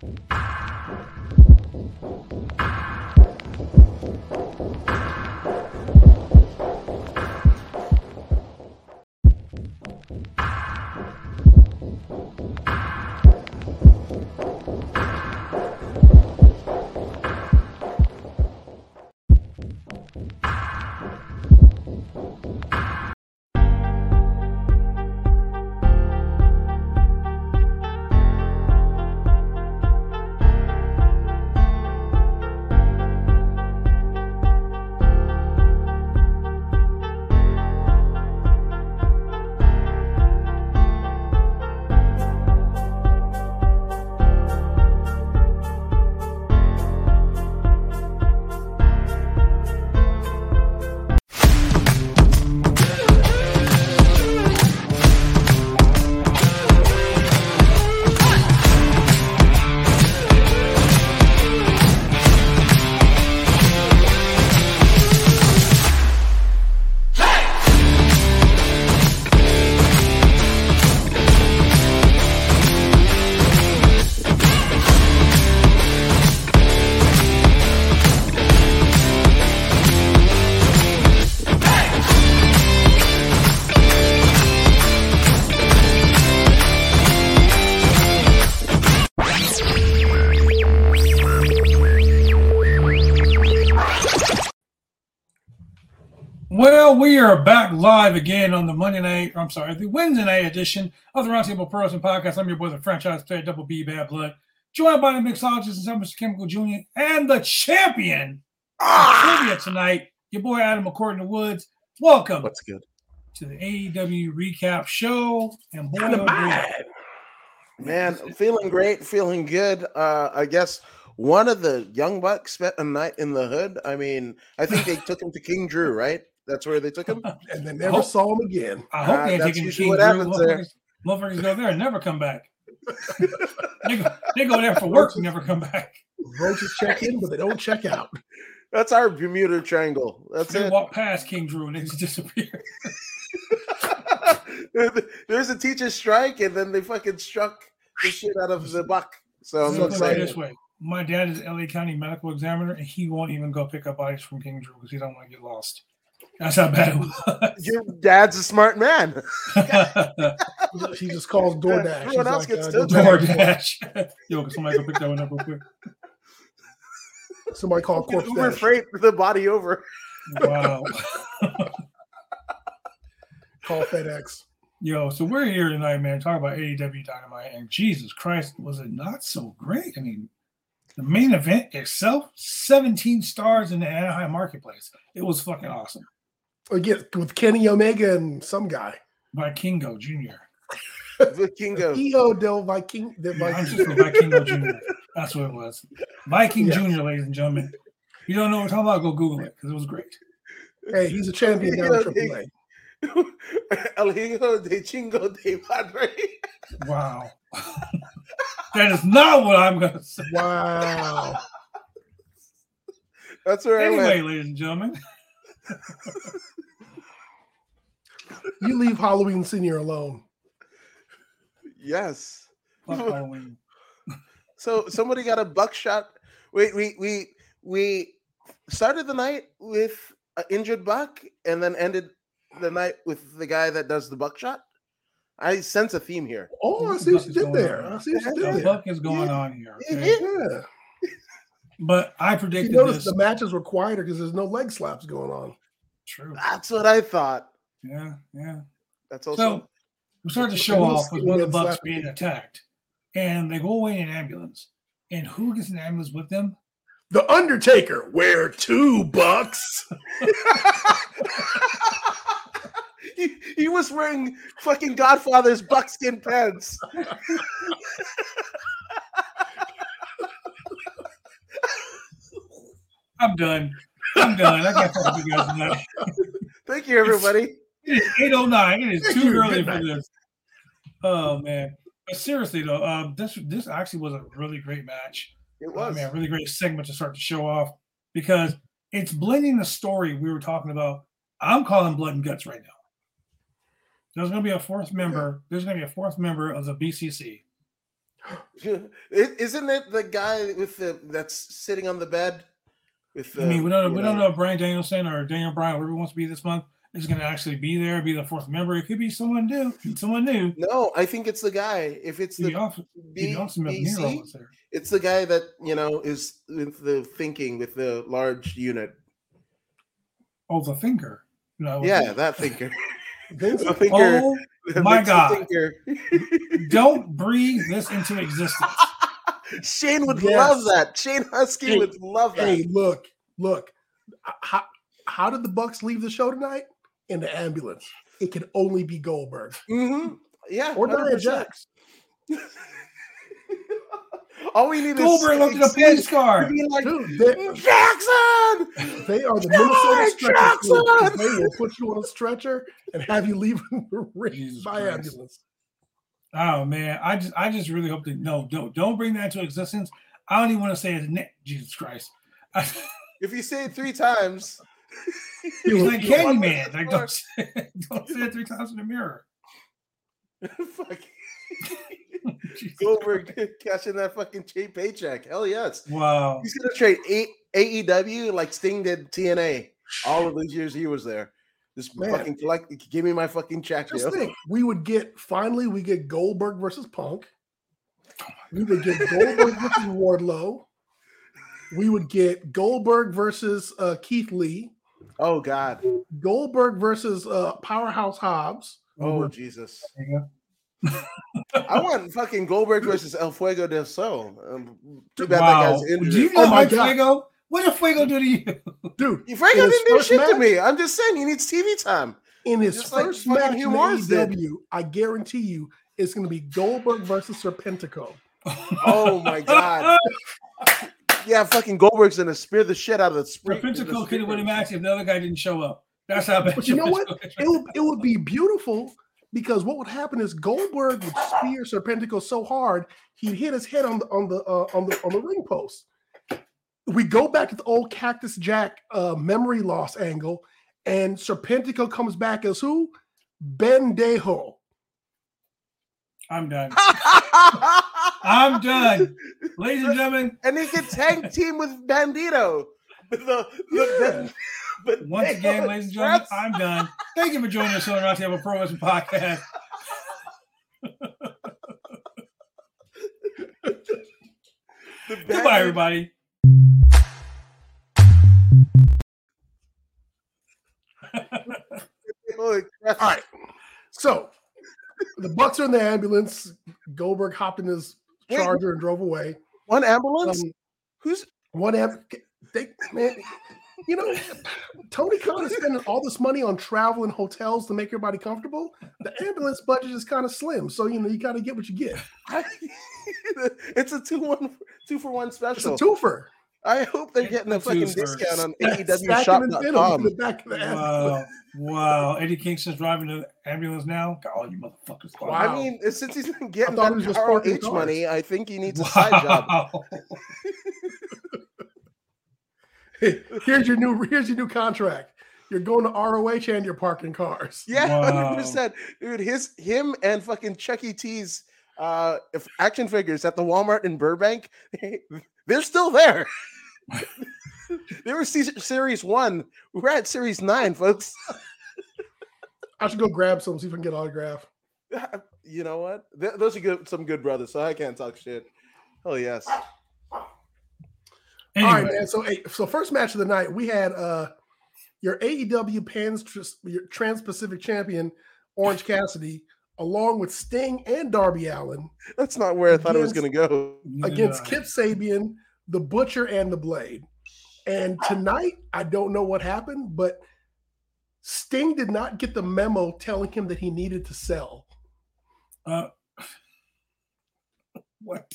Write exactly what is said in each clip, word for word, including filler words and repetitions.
Well, we are back live again on the Monday night, I'm sorry, the Wednesday night edition of the Roundtable Pro Wrestling Podcast. I'm your boy, the franchise player, Double B Bad Blood, joined by the mixologist and Mister Chemical Junior and the champion ah! of trivia tonight, your boy Adam McCourtin the Woods. Welcome. What's good? To the A E W recap show. And boy, oh boy. Man, feeling great, feeling good. Uh, I guess one of the Young Bucks spent a night in the hood. I mean, I think they took him to King Drew, right? That's where they took him, and they never hope, saw him again. I hope uh, they take him to King Drew. Motherfuckers, motherfuckers go there and never come back. they, go, they go there for work and never come back. Roaches check in, but they don't check out. That's our Bermuda Triangle. That's they it. walk past King Drew and they just disappear. There's a teacher strike, and then they fucking struck the shit out of the buck. So I'm not saying this way. My dad is L A County medical examiner, and he won't even go pick up bodies from King Drew because he don't want to get lost. That's how bad it was. Your dad's a smart man. He just calls DoorDash. Everyone else like, gets uh, DoorDash. Yo, can somebody go pick that one up real quick? Somebody call Corpse Uber freight the body over. Wow. Call FedEx. Yo, so we're here tonight, man, talking about A E W Dynamite, and Jesus Christ, was it not so great? I mean, the main event itself, seventeen stars in the Anaheim marketplace. It was fucking awesome. Again, with Kenny Omega and some guy. Vikingo Junior Vikingo. Io del Viking. The yeah, I'm just for Vikingo Junior That's what it was. Viking yes. Junior, ladies and gentlemen. If you don't know what we're talking about, go Google it, because it was great. Hey, he's a champion down in triple A. El Hijo de Chingo de Padre. Wow. That is not what I'm going to say. Wow. That's where anyway, I went. Ladies and gentlemen. You leave Halloween Senior alone. Yes. Fuck Halloween. So somebody got a buckshot. Wait, we we we started the night with an injured buck and then ended the night with the guy that does the buckshot. I sense a theme here. Oh, I see what you did there. I see what you did there. The buck is going yeah. on here. Okay? Yeah. But I predicted you notice this. The matches were quieter because there's no leg slaps going on. True. That's what I thought. Yeah, yeah. That's also. So we start to show off with one of the Bucks being attacked, and they go away in an ambulance. And who gets an ambulance with them? The Undertaker. Where to, Bucks? he, he was wearing fucking Godfather's buckskin pants. I'm done. I'm done. I can't talk to you guys tonight. Thank you, everybody. It is eight oh nine. It is Thank too you. early for this. Oh, man. But seriously, though, um, this this actually was a really great match. It was. I mean, a really great segment to start to show off because it's blending the story we were talking about. I'm calling Blood and Guts right now. There's going to be a fourth member. There's going to be a fourth member of the B C C. Isn't it the guy with the that's sitting on the bed? With the, I mean, we don't we know, don't know if Bryan Danielson or Daniel Bryan, whoever wants to be this month, is going to actually be there, be the fourth member. It could be someone new, someone new. No, I think it's the guy. If it's the awesome, B, awesome B C, there. It's the guy that you know is with the thinking with the large unit. Oh, the thinker. No, yeah, that thinker. the thinker. Oh my God! Don't breathe this into existence. Shane would yes. love that. Shane Husky hey, would love that. Hey, look, look. How, how did the Bucks leave the show tonight? In the ambulance. It can only be Goldberg. Mm-hmm. Yeah. Or Nia Jax. All we need Goldberg is left in a police car. Like, Dude, they, Jackson! They are the Minnesota stretcher. They will put you on a stretcher and have you leave the ring by Christ. ambulance. Oh man, I just I just really hope that no, don't don't bring that into existence. I don't even want to say his name. Jesus Christ. If you say it three times, he's like Candyman. Like don't say, don't say it three times in the mirror. Fuck. Goldberg cashing that fucking cheap paycheck. Hell yes. Wow. He's gonna trade A E W like Sting did T N A. All of those years he was there. Just Man. fucking collect. Give me my fucking check. Just think, we would get finally we get Goldberg versus Punk. We would get Goldberg versus Wardlow. We would get Goldberg versus uh, Keith Lee. Oh God. Goldberg versus uh, Powerhouse Hobbs. Oh Goldberg. Jesus. I want fucking Goldberg versus El Fuego del Sol. Um, too bad wow. that guy's injured. Do you know oh my Fuego? What did Fuego do to you? Dude, Fuego didn't do shit match, to me. I'm just saying he needs T V time. In his just first like match in A E W, I guarantee you it's going to be Goldberg versus Serpentico. Oh my God. Yeah, fucking Goldberg's going to spear the shit out of the sprint. Serpentico could have won a match if the other guy didn't show up. That's how bad. But you know what? It would, it would be beautiful because what would happen is Goldberg would spear Serpentico so hard he'd hit his head on the on the uh, on the on the ring post. We go back to the old Cactus Jack uh, memory loss angle, and Serpentico comes back as who? Bendejo. I'm done. I'm done. Ladies and gentlemen. And he can tag team with Bandito. The, the, yeah. But once again, ladies and gentlemen, I'm done. Thank you for joining us on the Roundtable Pro Wrestling Podcast. Goodbye, everybody. All right. So the Bucks are in the ambulance. Goldberg hopped in his charger Wait, and drove away. One ambulance? Um, Who's one ambulance? They, man, you know, Tony Khan is spending all this money on travel and hotels to make everybody comfortable. The ambulance budget is kind of slim, so you know you got to get what you get. It's a two one two for one special. It's a twofer. I hope they're getting a fucking discount on A E W shop dot com. Wow, wow! Eddie Kingston's driving the ambulance now. God, you motherfuckers! Wow. Well, I mean, since he's been getting that R O H money, I think he needs a wow. side job. Here's your new here's your new contract. You're going to R O H and you're parking cars. Yeah, one hundred percent. Dude, his him and fucking Chuck E. Cheese uh action figures at the Walmart in Burbank, they're still there. They were series one. We're at series nine, folks. I should go grab some, see if I can get an autograph. You know what? Th- those are good, some good brothers, so I can't talk shit. Oh yes. Anyway. All right, man. So, hey, so first match of the night, we had uh, your A E W Pans your Trans-Pacific Champion Orange Cassidy, along with Sting and Darby Allin. That's not where I thought against, it was going to go. Against Yeah. Kip Sabian, the Butcher, and the Blade. And tonight, I don't know what happened, but Sting did not get the memo telling him that he needed to sell. Uh, what?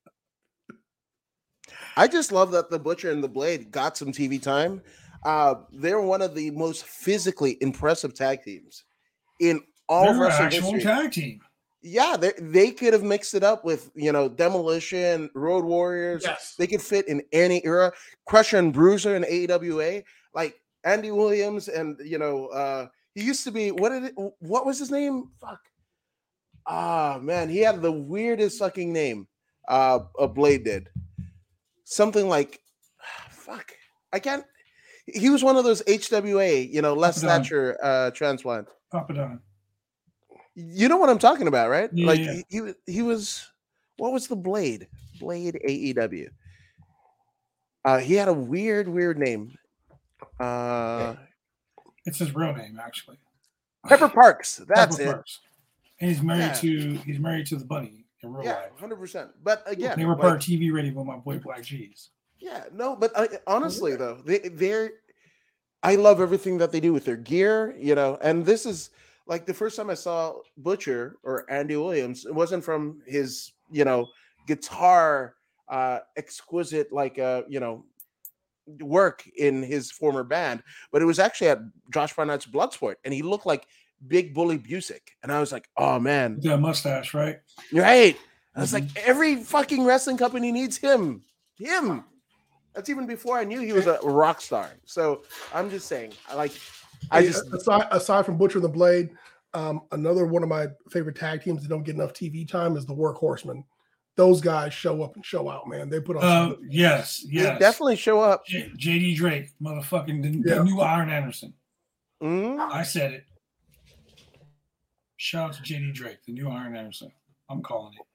I just love that the Butcher and the Blade got some T V time. Uh, they're one of the most physically impressive tag teams in all They're of wrestling actual history. tag team. Yeah, they they could have mixed it up with, you know, Demolition, Road Warriors. Yes. They could fit in any era. Crusher and Bruiser in A E W A, like Andy Williams, and you know, uh, he used to be what did it, what was his name? Fuck. Ah man, he had the weirdest fucking name. uh, a Blade did. Something like, fuck, I can't. He was one of those H W A, you know, less Papadon. stature uh, transplant. Papadon. You know what I'm talking about, right? Yeah, like yeah. He, he he was. What was the Blade? Blade A E W. Uh, he had a weird, weird name. Uh, It's his real name, actually. Pepper Parks. That's Pepper it. Parks. And he's married Yeah. to he's married to the bunny in real Yeah, life. hundred percent. But again, They were like- part of T V ready with my boy Black G's. Yeah, no, but I, honestly though, they they're I love everything that they do with their gear, you know, and this is like the first time I saw Butcher or Andy Williams, it wasn't from his, you know, guitar uh exquisite like uh, you know, work in his former band, but it was actually at Josh Barnett's Bloodsport, and he looked like Big Bully Busick. And I was like, oh man, With that mustache, right? you're right. I was Mhm. like, every fucking wrestling company needs him. Him. That's even before I knew he was a rock star. So I'm just saying, I like, I Hey, just, aside, aside from Butcher and the Blade, um, another one of my favorite tag teams that don't get enough T V time is the Workhorsemen. Those guys show up and show out, man. They put on. Uh, some- yes, they yes. definitely show up. J- JD Drake, motherfucking the, Yeah. the new Iron Anderson. Mhm. I said it. Shout out to J D Drake, the new Iron Anderson. I'm calling it.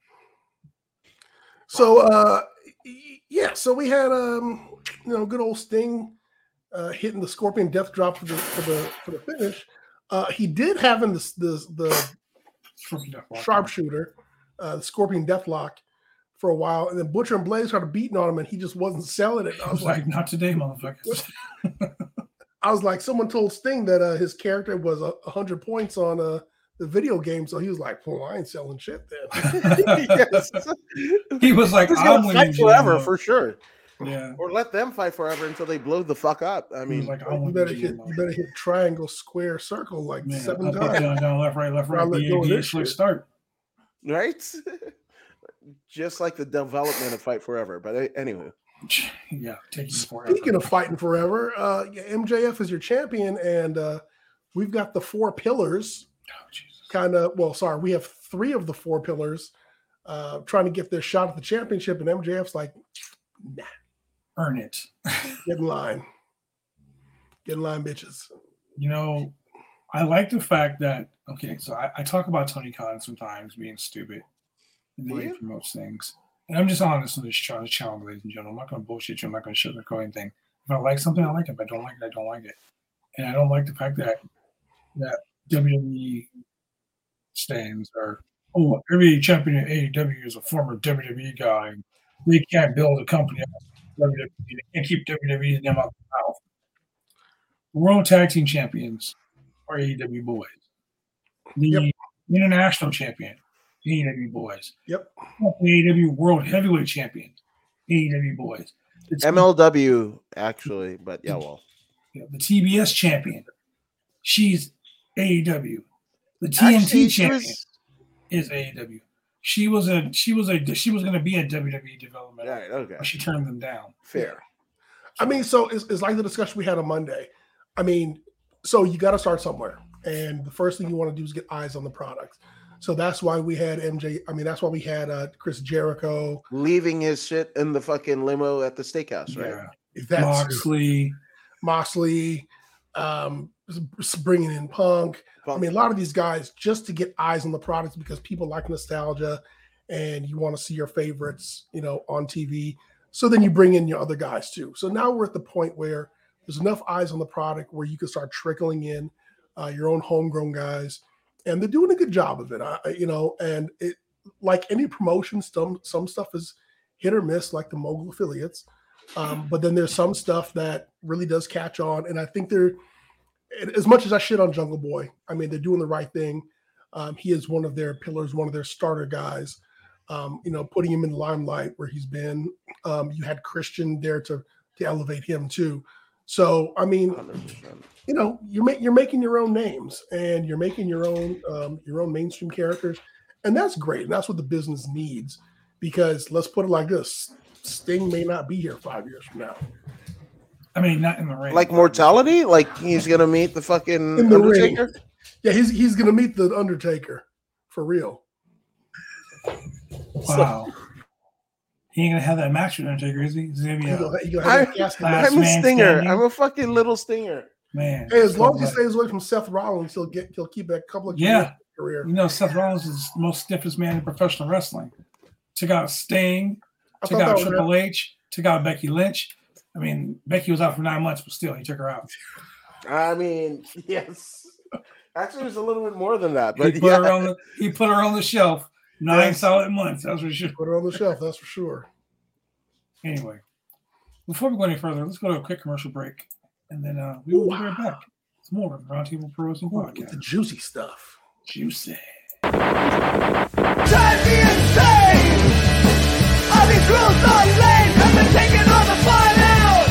So uh y- yeah, so we had um you know good old Sting uh hitting the Scorpion Death Drop for the for the for the finish. Uh he did have in the the, the Scorpion Deathlock. sharpshooter, uh the Scorpion Deathlock for a while, and then Butcher and Blaze started beating on him and he just wasn't selling it. I I was was like like, not today, motherfuckers. I was like someone told Sting that uh his character was a uh, hundred points on uh the video game, so he was like, well, I ain't selling shit then. Yes. He was like, He's I'm gonna winning fight forever G M O. for sure. Yeah. Or let them fight forever until they blow the fuck up. I He was mean, like, I You want better G hit M O. you better hit triangle, square, circle like Man, seven up, up, times. down, down, left, right, left, I'll right. let B go of A D, this switch shit. start. right? Just like the development of Fight Forever. But a- anyway, Yeah, taking forever. Speaking of fighting forever, uh, yeah, M J F is your champion, and uh, we've got the four pillars. Oh, Jesus. Kind of, well, sorry, we have three of the four pillars uh, trying to get their shot at the championship, and M J F's like, nah, Earn it. get in line, get in line, bitches. You know, I like the fact that, okay, so I, I talk about Tony Khan sometimes being stupid in the way he Yeah. promotes things. And I'm just honest on this challenge, challenge, ladies and gentlemen. I'm not going to bullshit you. I'm not going to sugarcoat anything. If I like something, I like it. If I don't like it, I don't like it. And I don't like the fact that that W W E stands are, oh, every champion in A E W is a former W W E guy. They can't build a company out of W W E. They can't keep W W E's name out of their mouth. World Tag Team Champions are A E W boys. The Yep. International Champion, A E W boys. Yep. A E W World Heavyweight Champion, A E W boys. The, T- M L W actually, but yeah, well, the T B S Champion, she's A E W. The T N T Actually, she Champion was- is A E W. She was a she was a she was going to be a W W E development, right, okay, but she turned them down. fair. I mean, so it's, it's like the discussion we had on Monday. I mean, so you got to start somewhere, and the first thing you want to do is get eyes on the product. So that's why we had M J. I mean, that's why we had uh, Chris Jericho. Leaving his shit in the fucking limo at the steakhouse, right? Yeah, That's Moxley. Moxley, um, bringing in Punk. I mean, a lot of these guys just to get eyes on the product because people like nostalgia, and you want to see your favorites, you know, on T V. So then you bring in your other guys too. So now we're at the point where there's enough eyes on the product where you can start trickling in uh, your own homegrown guys, and they're doing a good job of it. I, I- you know, and it like any promotion, some some stuff is hit or miss, like the mogul affiliates. Um, but then there's some stuff that really does catch on, and I think they're as much as I shit on Jungle Boy. I mean, they're doing the right thing. Um, he is one of their pillars, one of their starter guys. Um, you know, putting him in the limelight where he's been. Um, you had Christian there to to elevate him too. So I mean, one hundred percent. you know, you're ma- you're making your own names and you're making your own um, your own mainstream characters, and that's great. And that's what the business needs. Because let's put it like this: Sting may not be here five years from now. I mean, not in the ring. Like mortality, like he's gonna meet the fucking In the Undertaker. ring. Yeah, he's he's gonna meet the Undertaker for real. Wow. He ain't gonna have that match with Undertaker, is he? Is he gonna be You a, gonna, you gonna have that casket match. Last I'm a man stinger. standing. I'm a fucking little stinger. man? Hey, as long so as he what? stays away from Seth Rollins, he'll get he'll keep a couple of years Yeah. of career. You know, Seth Rollins is the most stiffest man in professional wrestling. Took out Sting, I took thought that out was Triple H, took out Becky Lynch. I mean, Becky was out for nine months, but still, he took her out. I mean, yes. Actually, it was a little bit more than that, but he put yeah. her on the he put her on the shelf nine Yes. solid months. That's for sure. Put her on the shelf, that's for sure. Anyway, before we go any further, let's go to a quick commercial break, and then uh, we will be right back. It's more of the Roundtable Pro Wrestling Ooh, with the Podcast. juicy stuff. Juicy. Drive me insane! All these rules are lame, have been taking all the fun out!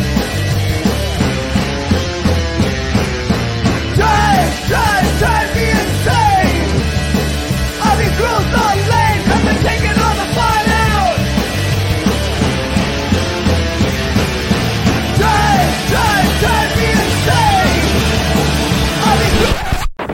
Drive, drive, drive me insane! All these rules are lame, have been taking all the fun out! Drive, drive, drive me insane! All these rules...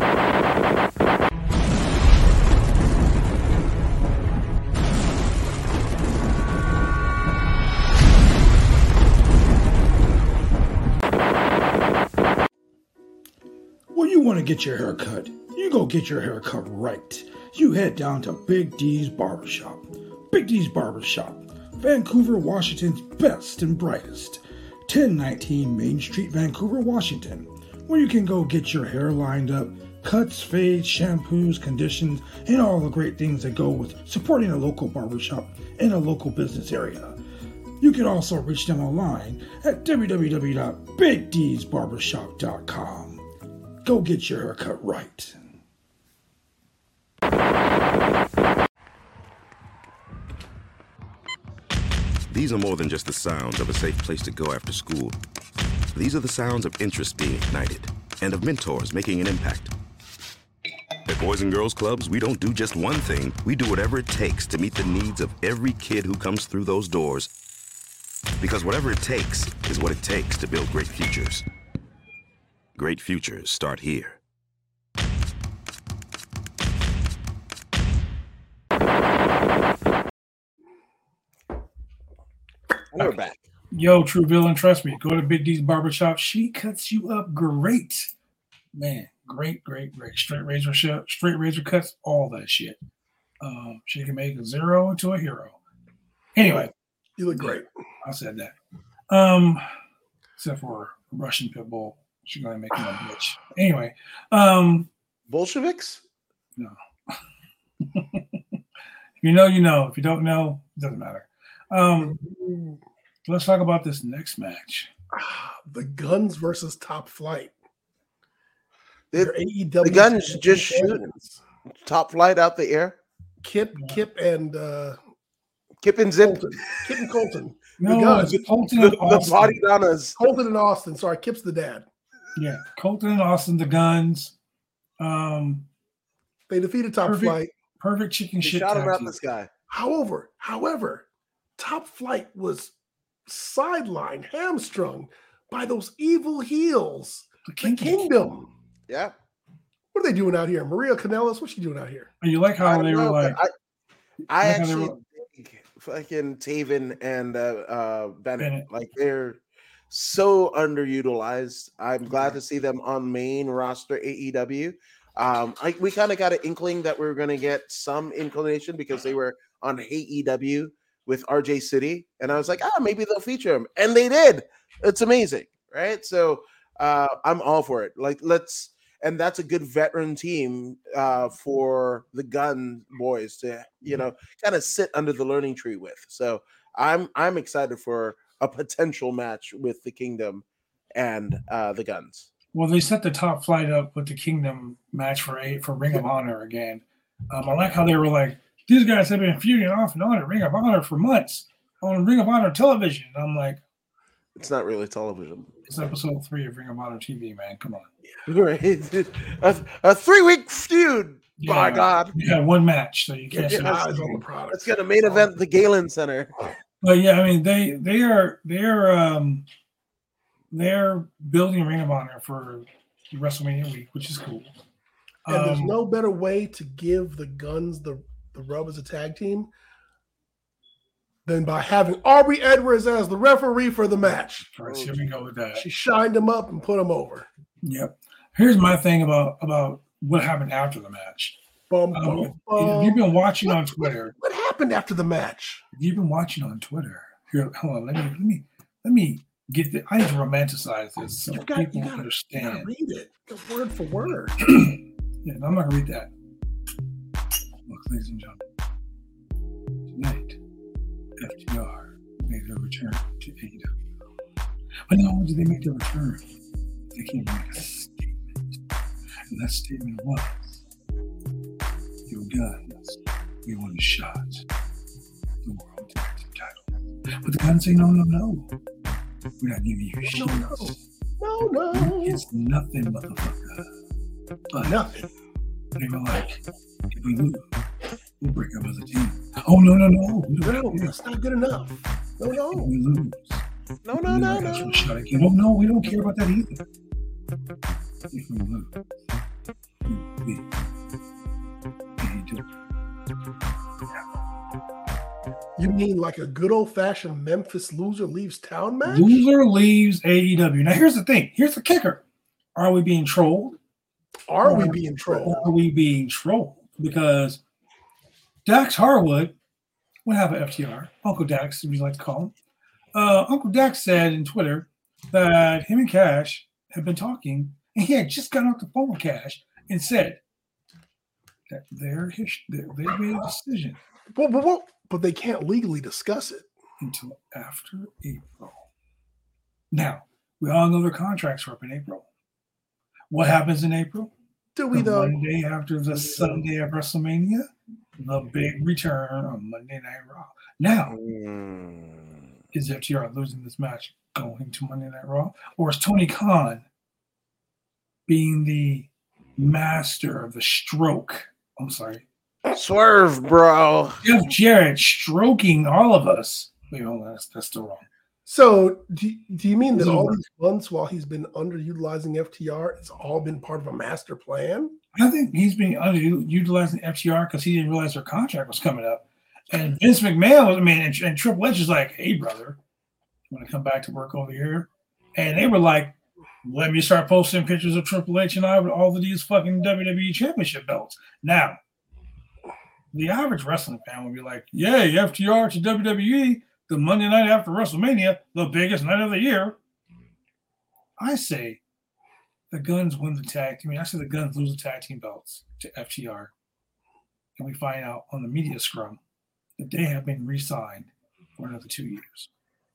When you want to get your hair cut, you go get your hair cut right. You head down to Big D's Barbershop. Big D's Barbershop, Vancouver, Washington's best and brightest. ten nineteen Main Street, Vancouver, Washington, where you can go get your hair lined up, cuts, fades, shampoos, conditions, and all the great things that go with supporting a local barbershop in a local business area. You can also reach them online at w w w dot big d's barbershop dot com. Go get your haircut right. These are more than just the sounds of a safe place to go after school. These are the sounds of interest being ignited and of mentors making an impact. At Boys and Girls Clubs, we don't do just one thing. We do whatever it takes to meet the needs of every kid who comes through those doors. Because whatever it takes is what it takes to build great futures. Great futures start here. And we're back. Yo, True Villain, trust me. Go to Big D's Barbershop. She cuts you up great. Man, great, great, great. Straight razor shut, straight razor cuts, all that shit. Um, she can make a zero into a hero. Anyway, You look great. I said that. Um, except for Russian pit bull. She's gonna make him a bitch. Anyway, um, Bolsheviks? if you know, you know. If you don't know, it doesn't matter. Um, let's talk about this next match. Ah, the Guns versus Top Flight. It- Their A E W the Guns tag just team shoot. champions. Top flight out the air. Kip, Kip, and uh, Kip and Zip. Colton. Kip and Colton. No, Guns. it's Colton The, and the Austin. body donnas. Colton and Austin. Sorry, Kip's the dad. Yeah, Colton and Austin, the Guns. Um, They defeated Top Perfect. Flight. perfect chicken They shit. shot him tag out team. the sky. However, however, Top Flight was sidelined, hamstrung by those evil heels. The The Kingdom. Kingdom. Yeah. What are they doing out here? Maria Kanellis, what's she doing out here? And you like I how don't they were know, like, but I, I like how they actually were- think fucking Taven and uh, uh, Bennett, Bennett. like they're so underutilized. I'm glad to see them on main roster A E W. Um, I, we kind of got an inkling that we were going to get some inclination because they were on A E W with R J City, and I was like, ah, maybe they'll feature him, and they did. It's amazing, right? So uh, I'm all for it. Like, let's, and that's a good veteran team uh, for the Gun boys to, you know, kind of sit under the learning tree with. So I'm I'm excited for a potential match with the Kingdom and uh, the Guns. well, they set the Top Flight up with the Kingdom match for eight for Ring of Honor again. Um, I like how they were like, these guys have been feuding off and on at Ring of Honor for months on Ring of Honor television. And I'm like, It's not really television, it's episode three of Ring of Honor T V, man. Come on. right? a, a three week feud. By Yeah. God, You had one match, so you can't. Yeah. say Eyes on the product. that's gonna main event the Galen Center. But yeah, I mean they they are they're um they're building Ring of Honor for WrestleMania week, which is cool. And there's Um, no better way to give the Guns the, the rub as a tag team than by having Aubrey Edwards as the referee for the match. First, here we go with that. She shined him up and put him over. Yep. Here's my thing about about what happened after the match. Bum, Um, bum, if bum. you've been watching What- on Twitter, What happened after the match? if you've been watching on Twitter, here, hold on, let me let me let me get the. I need to romanticize this so You got, people you gotta, you gotta understand. read it go word for word. Yeah, I'm not gonna read that. Look, ladies and gentlemen, tonight, F T R made their return to A E W. But not only did they make their return, they came to make a statement. And that statement was, your guns, we want a shot at the world tag team title. But the guns say, no, no, no. We're not giving you shit. No, no. No, no. It's nothing, motherfucker. But Nothing. they were like, if we lose, we'll break up as a team. Oh, no, no, no. We don't No, care. that's not good enough. No, If no. we lose, No, no, no, we'll ask for no. a shot again. Oh, no, we don't care about that either. If we lose, we leave. And you do. You mean like a good old fashioned Memphis loser leaves town match? Loser leaves A E W. Now, here's the thing. Here's the kicker. Are we being trolled? Are we being trolled? Are we being trolled? Because Dax Harwood would have an F T R, Uncle Dax, as we like to call him. Uh, Uncle Dax said in Twitter that him and Cash had been talking, and he had just gotten off the phone with Cash and said that their his, they made a decision But, but, but, but they can't legally discuss it. until after April. Now, we all know their contracts are up in April. What happens in April? Do we The though? Monday after the Sunday of WrestleMania, the big return on Monday Night Raw. Now, Mm. is F T R losing this match going to Monday Night Raw? Or is Tony Khan being the master of the stroke? I'm sorry. Swerve, bro. Jeff Jarrett stroking all of us. Wait, hold on. That's, that's still wrong. So do, do you mean that Doesn't all work. these months while he's been underutilizing F T R, it's all been part of a master plan? I think he's being underutilizing F T R because he didn't realize their contract was coming up. And Vince McMahon was, I mean, and, and Triple H is like, hey, brother, you want to come back to work over here? And they were like, let me start posting pictures of Triple H and I with all of these fucking W W E championship belts. Now, the average wrestling fan would be like, yay, F T R to W W E, the Monday night after WrestleMania, the biggest night of the year. I say the Guns win the tag team. I mean, I say the Guns lose the tag team belts to F T R. And we find out on the media scrum that they have been re-signed for another two years.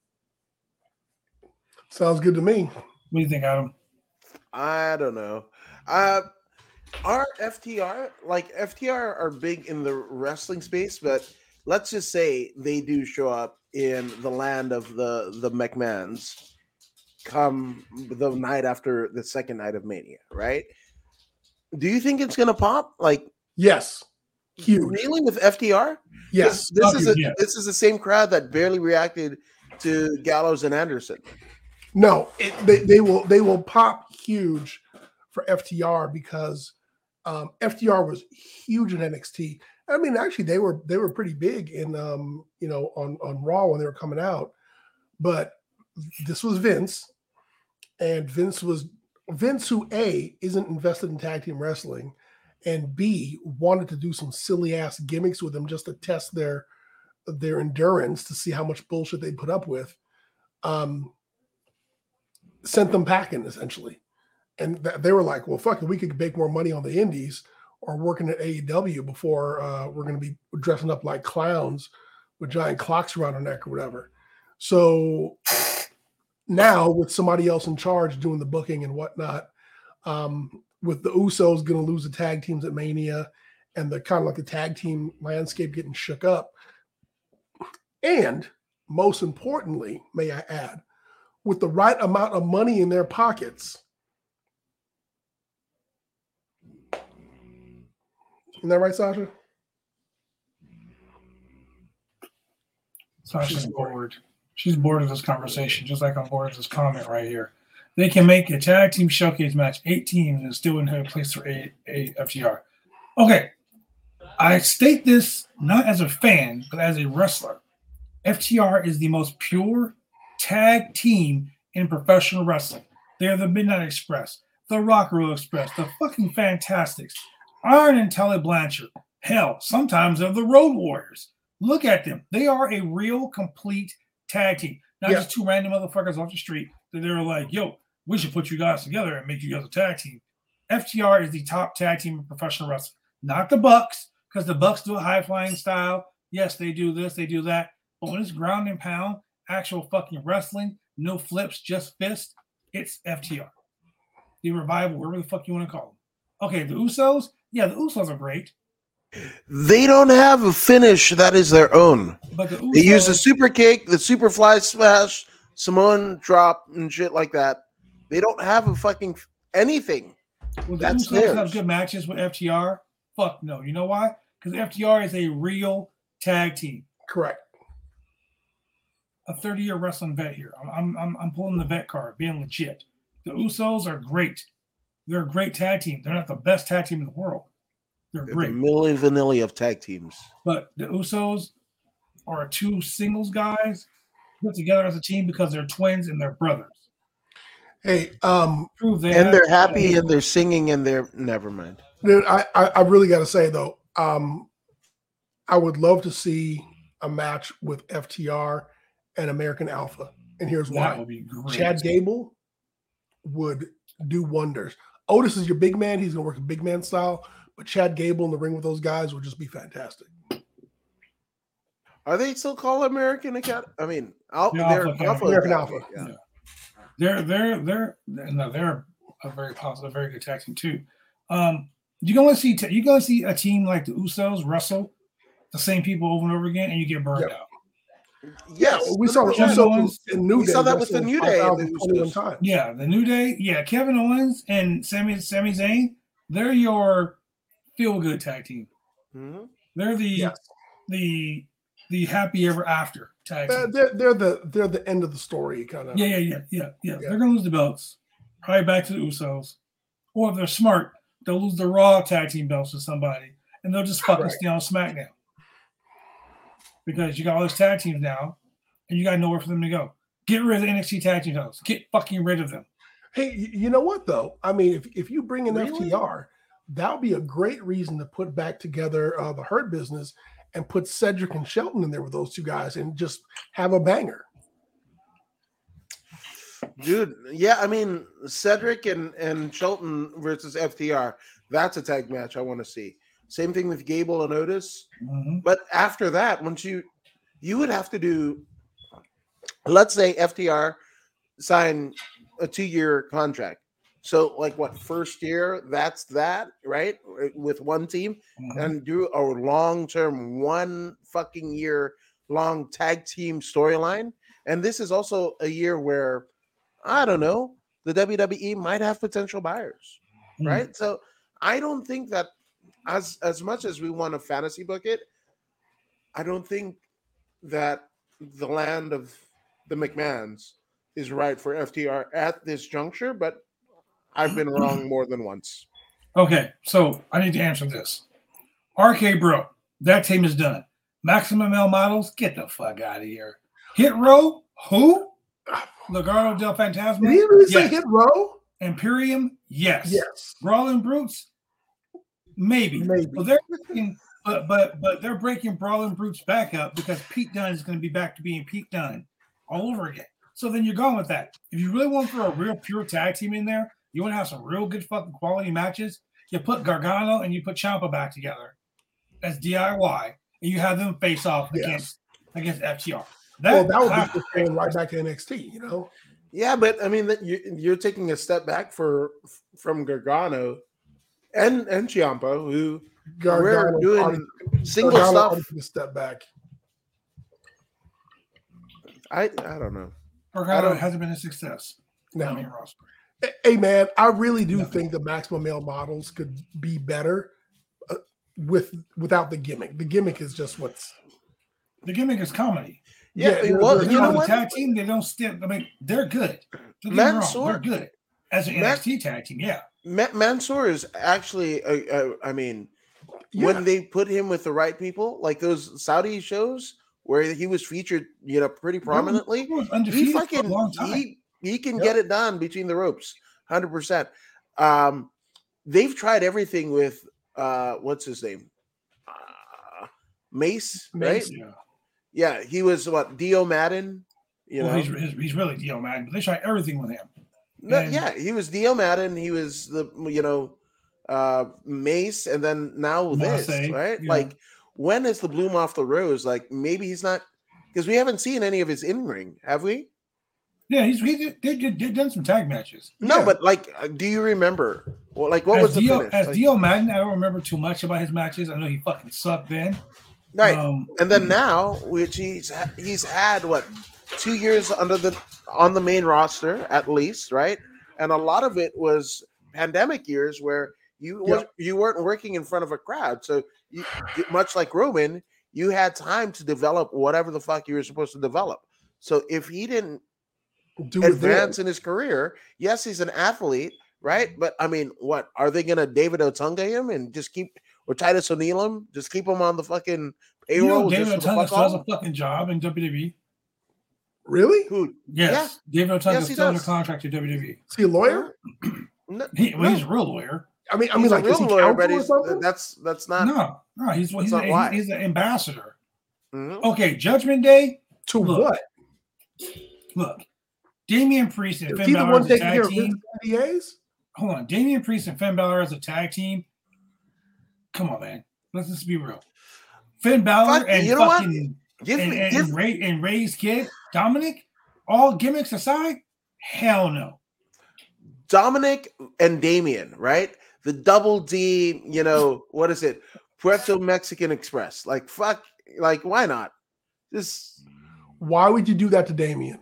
Sounds good to me. What do you think, Adam? I don't know. Uh, our F T R, like F T R, are big in the wrestling space, but let's just say they do show up in the land of the the McMahons come the night after the second night of Mania, right? Do you think it's gonna pop? Like, Yes. Huge. really with F T R? Yes. This, this is a, Yeah. this is the same crowd that barely reacted to Gallows and Anderson. No, it, they, they will they will pop huge for F T R because um, F T R was huge in N X T. I mean, actually, they were they were pretty big in um, you know on on Raw when they were coming out. But this was Vince, and Vince was Vince, who A isn't invested in tag team wrestling, and B wanted to do some silly ass gimmicks with them just to test their their endurance to see how much bullshit they put up with. Um, sent them packing essentially. And th- they were like, well, fuck it, we could make more money on the indies or working at A E W before uh, we're going to be dressing up like clowns with giant clocks around our neck or whatever. So now with somebody else in charge doing the booking and whatnot, um, with the Usos going to lose the tag teams at Mania and the kind of like the tag team landscape getting shook up. And most importantly, may I add, with the right amount of money in their pockets. Isn't that right, Sasha? Sasha's bored. She's bored of this conversation, just like I'm bored of this comment right here. They can make a tag team showcase match, eight teams, and still in a place for a, a F T R. Okay, I state this not as a fan, but as a wrestler. F T R is the most pure tag team in professional wrestling. They're the Midnight Express, the Rock and Roll Express, the fucking Fantastics, Iron and Tully Blanchard. Hell, sometimes they're the Road Warriors. Look at them. They are a real, complete tag team. Not Yeah. just two random motherfuckers off the street that they're like, yo, we should put you guys together and make you guys a tag team. F T R is the top tag team in professional wrestling. Not the Bucks, because the Bucks do a high-flying style. Yes, they do this, they do that. But when it's ground and pound, actual fucking wrestling, no flips, just fist, it's F T R. The Revival, whatever the fuck you want to call them. Okay, the Usos, yeah, the Usos are great. They don't have a finish that is their own. But the Usos, They use the super kick, the super fly smash, Samoan drop, and shit like that. They don't have a fucking anything. will the that's Usos theirs. have good matches with F T R? Fuck no. You know why? Because F T R is a real tag team. Correct. A thirty-year wrestling vet here. I'm, I'm, I'm pulling the vet card, being legit. The Usos are great. They're a great tag team. They're not the best tag team in the world. They're They're great. the Milli Vanilli of tag teams. But the Usos are two singles guys put together as a team because they're twins and they're brothers. Hey, um, Prove they And have- they're happy and they're singing and they're never mind. dude, I, I, I really got to say though, um, I would love to see a match with F T R and American Alpha, and here's That why: would be great. Chad Gable would do wonders. Otis is your big man; he's gonna work big man style, but Chad Gable in the ring with those guys would just be fantastic. Are they still called American Academy? I mean, Al- Yeah, they're Alpha Alpha American Academy, Alpha. yeah. Yeah. They're they're they're no, they're a very positive, very good tag team too. Um, you're gonna see t- you're gonna see a team like the Usos wrestle the same people over and over again, and you get burned Yep. out. Yes, we saw the Kevin Usos Owens- in New we Day. saw that with the wrestle New Day, five thousand the twenty-one Usos. times. Yeah, the New Day, yeah, Kevin Owens and Sami Sami Zayn, they're your feel good tag team. Mhm. They're the Yes. the the happy ever after tag Uh, team. they're, they're the they're the end of the story, kind of. Yeah, yeah, yeah, yeah, yeah. Yeah. They're gonna lose the belts. Probably back to the Usos. Or if they're smart, they'll lose the Raw tag team belts to somebody, and they'll just fucking Right. stay on SmackDown. Because you got all these tag teams now, and you got nowhere for them to go. Get rid of the N X T tag team titles. Get fucking rid of them. Hey, y- you know what though? I mean, if if you bring in Really? F T R, that would be a great reason to put back together uh, the Hurt Business and put Cedric and Shelton in there with those two guys and just have a banger. Dude, yeah, I mean Cedric and, and Shelton versus F T R. That's a tag match I want to see. Same thing with Gable and Otis. Mhm. But after that, once you you would have to do, let's say F T R sign a two-year contract. So like what, first year, that's that, right? With one team, Mhm. and do a long-term, one fucking year long tag team storyline. And this is also a year where, I don't know, the W W E might have potential buyers, Mhm. right? So I don't think that as as much as we want to fantasy book it, I don't think that the land of the McMahons is right for F T R at this juncture, but I've been wrong more than once. Okay, so I need to answer this. R K Bro, that team is done. Maximum Male Models, get the fuck out of here. Hit Row, who? Legado del Fantasma? Did he really say Yes. hit row? Imperium, yes. Yes. Brawling Brutes, maybe. Maybe. But they're breaking, but but but they're breaking Brawling Brutes back up because Pete Dunne is going to be back to being Pete Dunne all over again. So then you're going with that. If you really want to throw a real pure tag team in there, you want to have some real good fucking quality matches, you put Gargano and you put Ciampa back together as D I Y, and you have them face off Yes. against against F T R. Well, that would ah, be just going right back to N X T, you know? Yeah, but I mean, that you, you're taking a step back for from Gargano and and Ciampa, who Gargano we're doing already- single Gargano stuff. already took a step back. I I don't know. Gargano don't- hasn't been a success. No. I mean, roster. Hey man, I really do No. think the maximum male models could be better uh, with without the gimmick. The gimmick is just what's The gimmick is comedy. Yeah, they're- well, they're you know the what? tag team, they don't stick. I mean, they're good. Don't get me wrong, Mansoor- they're good as an Man- N X T tag team. Yeah, Ma- Mansoor is actually, a, a, I mean, Yeah. when they put him with the right people, like those Saudi shows where he was featured, you know, pretty prominently. He was He undefeated for a fucking long time. he he can Yep. get it done between the ropes, hundred percent. Um, they've tried everything with uh, what's his name, uh, Mace, Mace, right? Yeah. Yeah, he was what Dio Madden, you well, know. he's, he's he's really Dio Madden, but they try everything with him. No, and- yeah, he was Dio Madden. He was the you know uh, Mace, and then now this, Marseille, right? yeah. Like, when is the bloom off the rose? Like, maybe he's not, because we haven't seen any of his in ring, have we? Yeah, he's he did, they did, did done some tag matches. No, Yeah. but like, uh, do you remember? Well, like, what as was the Dio, finish? as Like- Dio Madden, I don't remember too much about his matches. I know he fucking sucked then. right, Um, and then now, which he's he's had what two years under the on the main roster at least, right? And a lot of it was pandemic years where you Yeah. was, you weren't working in front of a crowd, so you, much like Roman, you had time to develop whatever the fuck you were supposed to develop. So if he didn't Do it advance then. in his career, yes, he's an athlete, right? But I mean, what are they gonna David Otunga him and just keep or Titus O'Neil him? Just keep him on the fucking you payroll? know, just David for the Otunga fuck still has a off? fucking job in W W E. Really? Who? Yes, David Otunga Yes, is he still under does. contract to W W E. Is he a lawyer? No, He, well, no. he's a real lawyer. I mean, I He's mean, a like, is he real lawyer, but counsel or he's, something? that's that's not. no, no, he's That's he's, not a, why. he's an ambassador. Mhm. Okay, Judgment Day. To Look, what? Look, Damian Priest and Is Finn he the Balor one as a taking care tag of his team. N D As? Hold on, Damian Priest and Finn Balor as a tag team. Come on, man. Let's just be real. Finn Balor Fuck, and you know what? fucking Give and, me, and, give Ray, and Ray's kid, Dominic, all gimmicks aside, hell no. Dominic and Damian, right? The double D, you know, what is it? Puerto Mexican Express. Like, fuck, like, why not? Just Why would you do that to Damien?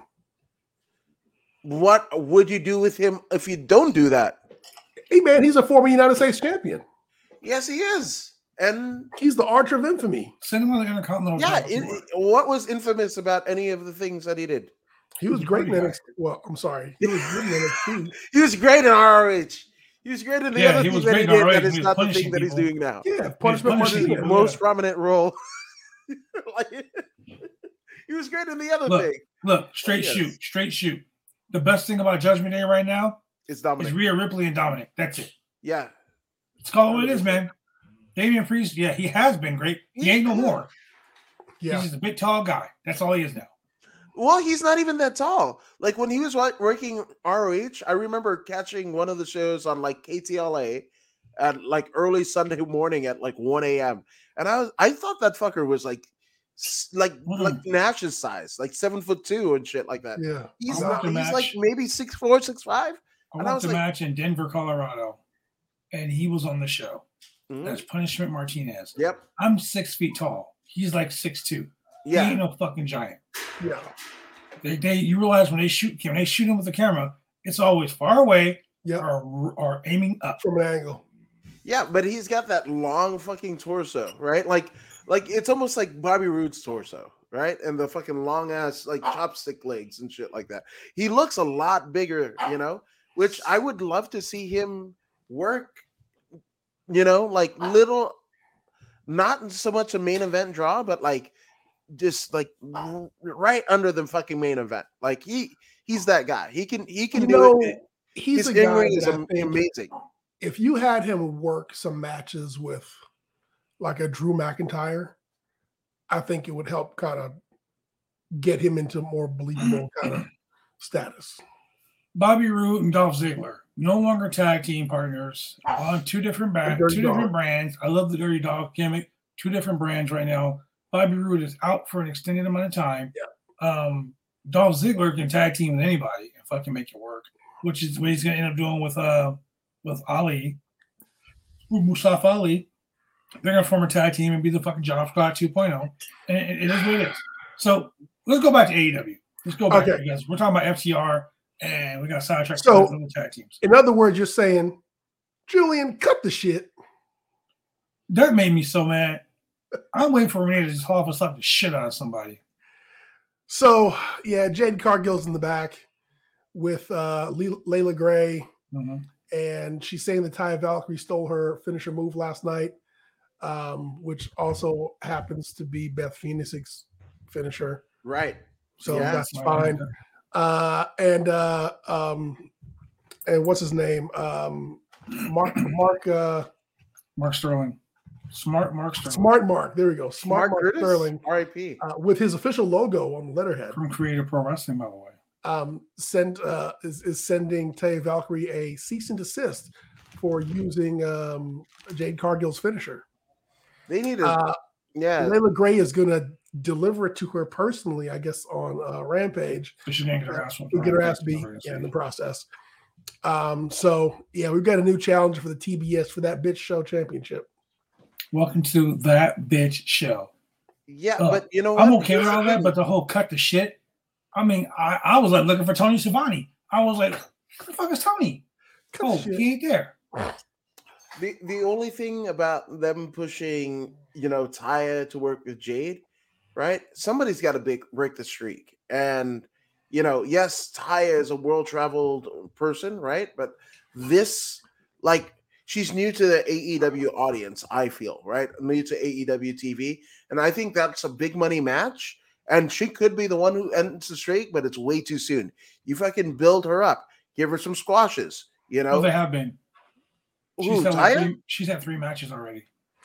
what would you do with him if you don't do that? Hey, man, he's a former United States champion. Yes, he is. And He's the Archer of Infamy. Send him on the Intercontinental yeah, title it, tour. it- what was infamous about any of the things that he did? He was He's a great in pretty N guy. X T. Well, I'm sorry. He was good in N X T. He was great in R O H. He was great in the Yeah, other he thing was that he great in did R O H that when is he was not the punishing thing that he's people. doing now. Yeah, punishment punishing punishment. His people. most yeah. prominent role. Like, he was great in the other Look, thing. Look, straight Yes. shoot, straight shoot. The best thing about Judgment Day right now It's is Dominic. Rhea Ripley and Dominic. That's it. Yeah. It's called what it is, man. Damian Priest, yeah, he has been great. He ain't no more. Yeah. He's just a big tall guy. That's all he is now. Well, he's not even that tall. Like when he was wa- working R O H, I remember catching one of the shows on like K T L A at like early Sunday morning at like one a.m. And I was I thought that fucker was like s- like Mhm. like Nash's size, like seven foot two and shit like that. Yeah. He's I not, watched the he's like match. maybe six four, six five. I And I watched was a like- match in Denver, Colorado, and he was on the show. Mhm. That's Punishment Martinez. Yep. I'm six feet tall. He's like six two. He Yeah. ain't no fucking giant. Yeah. They, they you realize when they shoot when they shoot him with the camera, it's always far away Yeah. or or aiming up. From an angle. Yeah, but he's got that long fucking torso, right? Like like it's almost like Bobby Roode's torso, right? And the fucking long ass like chopstick legs and shit like that. He looks a lot bigger, you know, which I would love to see him work, you know, like little, not so much a main event draw, but like just like r- right under the fucking main event. Like he he's that guy. He can he can You do know, it. he's His a guy in-ring is that I am- think amazing. if you had him work some matches with like a Drew McIntyre, I think it would help kind of get him into more believable kind of status. Bobby Roode and Dolph Ziggler no longer tag team partners on two different brands. Dirty Two Dog. different brands. I love the Dirty Dog gimmick. Two different brands right now. Bobby Roode is out for an extended amount of time. Yeah. Um, Dolph Ziggler can tag team with anybody and fucking make it work, which is what he's going to end up doing with uh with Ali, with Mustafa Ali. They're going to form a tag team and be the fucking Job Squad two point oh, and it, it is what it is. So let's go back to A E W. Let's go back Okay. because we're talking about F T R and we got sidetracked So- with the tag teams. In other words, you're saying, Julian, cut the shit. That made me so mad. I'm waiting for Renee to just haul up and slap the shit out of somebody. So, yeah, Jade Cargill's in the back with uh, Le- Layla Gray, Mhm. and she's saying that Taya Valkyrie stole her finisher move last night, um, which also happens to be Beth Phoenix's finisher. Right. So Yeah. that's fine. Uh, and uh, um, and what's his name? Um, Mark Mark uh, Mark Sterling. Smart Mark Sterling. Smart Mark. There we go. Smart Mark Mark Curtis? Sterling R I P uh, with his official logo on the letterhead. From Creative Pro Wrestling, by the way. Um, send uh, is, is sending Taya Valkyrie a cease and desist for using um, Jade Cargill's finisher. They need to. Uh, yeah. Layla Gray is going to deliver it to her personally, I guess, on uh, Rampage. But she didn't get her ass She'll whooped. get her ass beat yeah, in the process. Um, so yeah, we've got a new challenger for the T B S for that bitch show championship. Welcome to That Bitch Show. Yeah, Uh, but you know what? I'm okay with all that, but the whole cut the shit. I mean, I, I was like looking for Tony Schiavone. I was like, who the fuck is Tony? Cut Oh, the shit. he ain't there. The the only thing about them pushing, you know, Taya to work with Jade, right? Somebody's got to big break the streak. And you know, yes, Taya is a world traveled person, right? But this, like, she's new to the A E W audience, I feel, right? New to A E W T V. And I think that's a big money match. And she could be the one who ends the streak, but it's way too soon. You fucking build her up, give her some squashes, you know. Oh, they have been. She's, Ooh, had like Taya? three, she's had three matches already.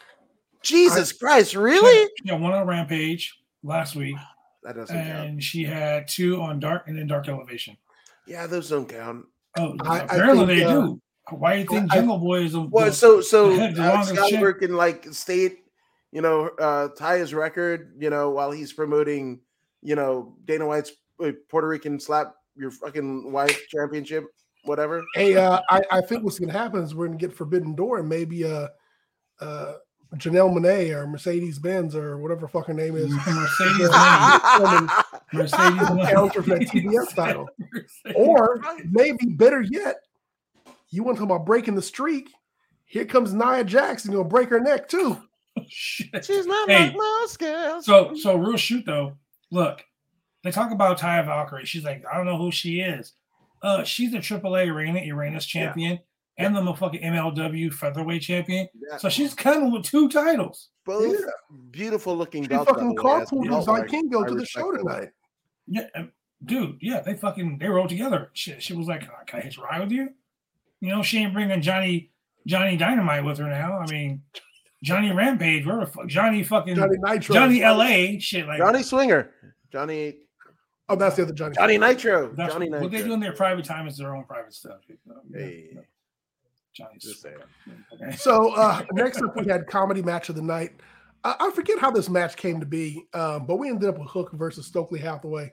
Jesus Christ, She really? had, she had one on Rampage last week, That doesn't count. and she had two on Dark and then Dark Elevation. Yeah, those don't count. Oh, I- I apparently think, they uh, do. Why do you think I- Jungle Boy is a Well, the- so so the head- the Alex longest Gallagher champ? can like state, you know, uh Taya's record, you know, while he's promoting, you know, Dana White's uh, Puerto Rican slap your fucking wife championship, whatever. Hey, uh, I, I think what's going to happen is we're going to get Forbidden Door and maybe uh, uh, Janelle Monáe or Mercedes Benz or whatever fuck her name is. Mercedes Yeah. Benz. Mercedes Benz. Counter for that T B S title. Or maybe better yet, you want to talk about breaking the streak? Here comes Nia Jackson, gonna break her neck too. Shit. She's not Hey, like most girls. So, so real shoot though. Look, they talk about Taya Valkyrie. She's like, I don't know who she is. Uh, she's a triple A Arena Uranus champion and the motherfucking M L W featherweight champion. Yeah. So she's coming with two titles. Both Yeah. beautiful looking She belts. by fucking the way, as carpooled belt with Vikingo I to the respect show them. tonight. Yeah, uh, dude. Yeah, they fucking they rolled together. She, she was like, "Can I hitch a ride with you?" You know, she ain't bringing Johnny Johnny Dynamite with her now. I mean, Johnny Rampage, where the fuck, Johnny fucking Johnny Johnny, Nitro. L A, shit like Johnny Swinger. Johnny Oh, that's the other Johnny. Johnny Nitro. That's Johnny what, Nitro. what they do in their private time is their own private stuff. You know? Hey. Yeah. Johnny's Just saying. okay. So uh, next up, we had comedy match of the night. I, I forget how this match came to be, um, but we ended up with Hook versus Stokely Hathaway.